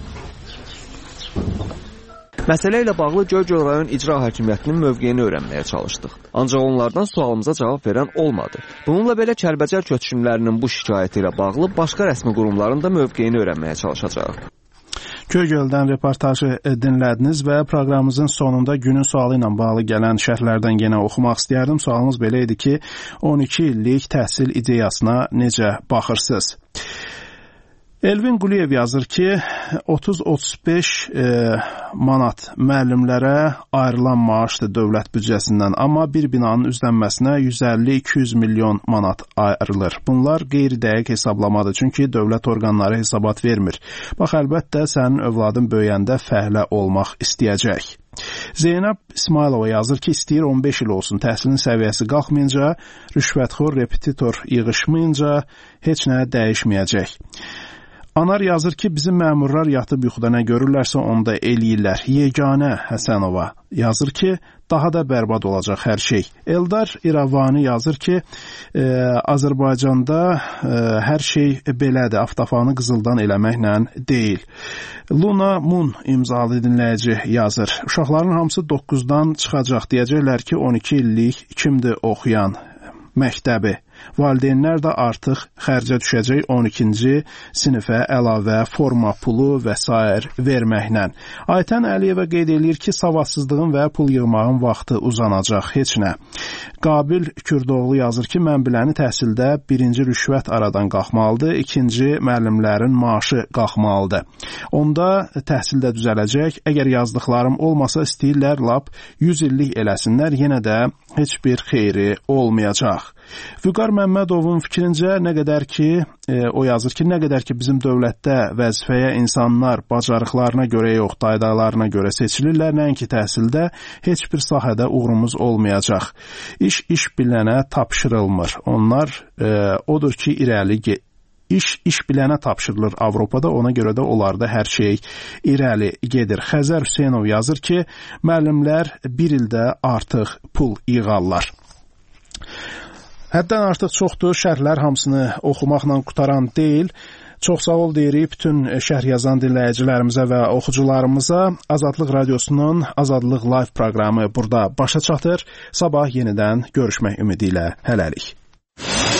Məsələ ilə bağlı Göygöl rayon icra hakimiyyətinin mövqeyini öyrənməyə çalışdıq. Ancaq onlardan sualımıza cavab verən olmadı. Bununla belə Kəlbəcər köçkünlərinin bu şikayəti ilə bağlı başqa rəsmi qurumların da mövqeyini öyrənməyə çalışacağıq. Göygöldən reportajı dinlədiniz və proqramımızın sonunda günün sualı ilə bağlı gələn şərhlərdən yenə oxumaq istəyərdim. Sualımız belə idi ki, 12 illik təhsil ideyasına necə baxırsınız? Elvin Quliyev yazır ki, 30-35 manat müəllimlərə ayrılan maaşdır dövlət büdcəsindən, amma bir binanın üzlənməsinə 150-200 milyon manat ayrılır. Bunlar qeyri-dəqiq hesablamadır, çünki dövlət orqanları hesabat vermir. Bax, əlbəttə, sənin övladın böyüyəndə fəhlə olmaq istəyəcək. Zeynəb İsmailova yazır ki, istəyir 15 il olsun, təhsilin səviyyəsi qalxmayınca, rüşvətxor repetitor yığışmayınca heç nə dəyişməyəcək. Anar yazır ki, bizim məmurlar yatıb yuxuda nə görürlərsə onda eləyirlər. Yeganə Həsənova yazır ki, daha da bərbad olacaq hər şey. Eldar İravani yazır ki, Azərbaycanda hər şey belədir, avtofanı qızıldan eləməklə deyil. Luna Moon imzalı dinləyici yazır. Uşaqların hamısı 9-dan çıxacaq, deyəcəklər ki, 12 illik kimdir oxuyan məktəbi. Valideynlər də artıq xərcə düşəcək 12-ci sinifə əlavə forma pulu və s. verməklə. Aytən Əliyeva qeyd edir ki, savadsızlığın və pul yığmağın vaxtı uzanacaq, heç nə. Qabil Kürdoğlu yazır ki, mən biləni təhsildə birinci rüşvət aradan qalxmalıdır, ikinci müəllimlərin maaşı qalxmalıdır. Onda təhsildə düzələcək, əgər yazdıqlarım olmasa istəyirlər lap 100 illik eləsinlər, yenə də heç bir xeyri olmayacaq. Vüqar Məmmədovun fikrincə nə qədər ki, o yazır ki, nə qədər ki bizim dövlətdə vəzifəyə insanlar bacarıqlarına görə yox, qaydalarına görə seçilirlər, nəinki təhsildə heç bir sahədə uğurumuz olmayacaq. İş bilənə tapşırılmır. Onlar odur ki, İş bilənə tapşırılır Avropada, ona görə də onlarda hər şey irəli gedir. Xəzər Hüseynov yazır ki, müəllimlər bir ildə artıq pul yığarlar. Həddən artıq çoxdur, şərhlər hamısını oxumaqla qutaran deyil. Çox sağ ol deyirik bütün şərh yazan dinləyicilərimizə və oxucularımıza. Azadlıq Radiosunun Azadlıq Live proqramı burada başa çatır. Sabah yenidən görüşmək ümidi ilə hələlik.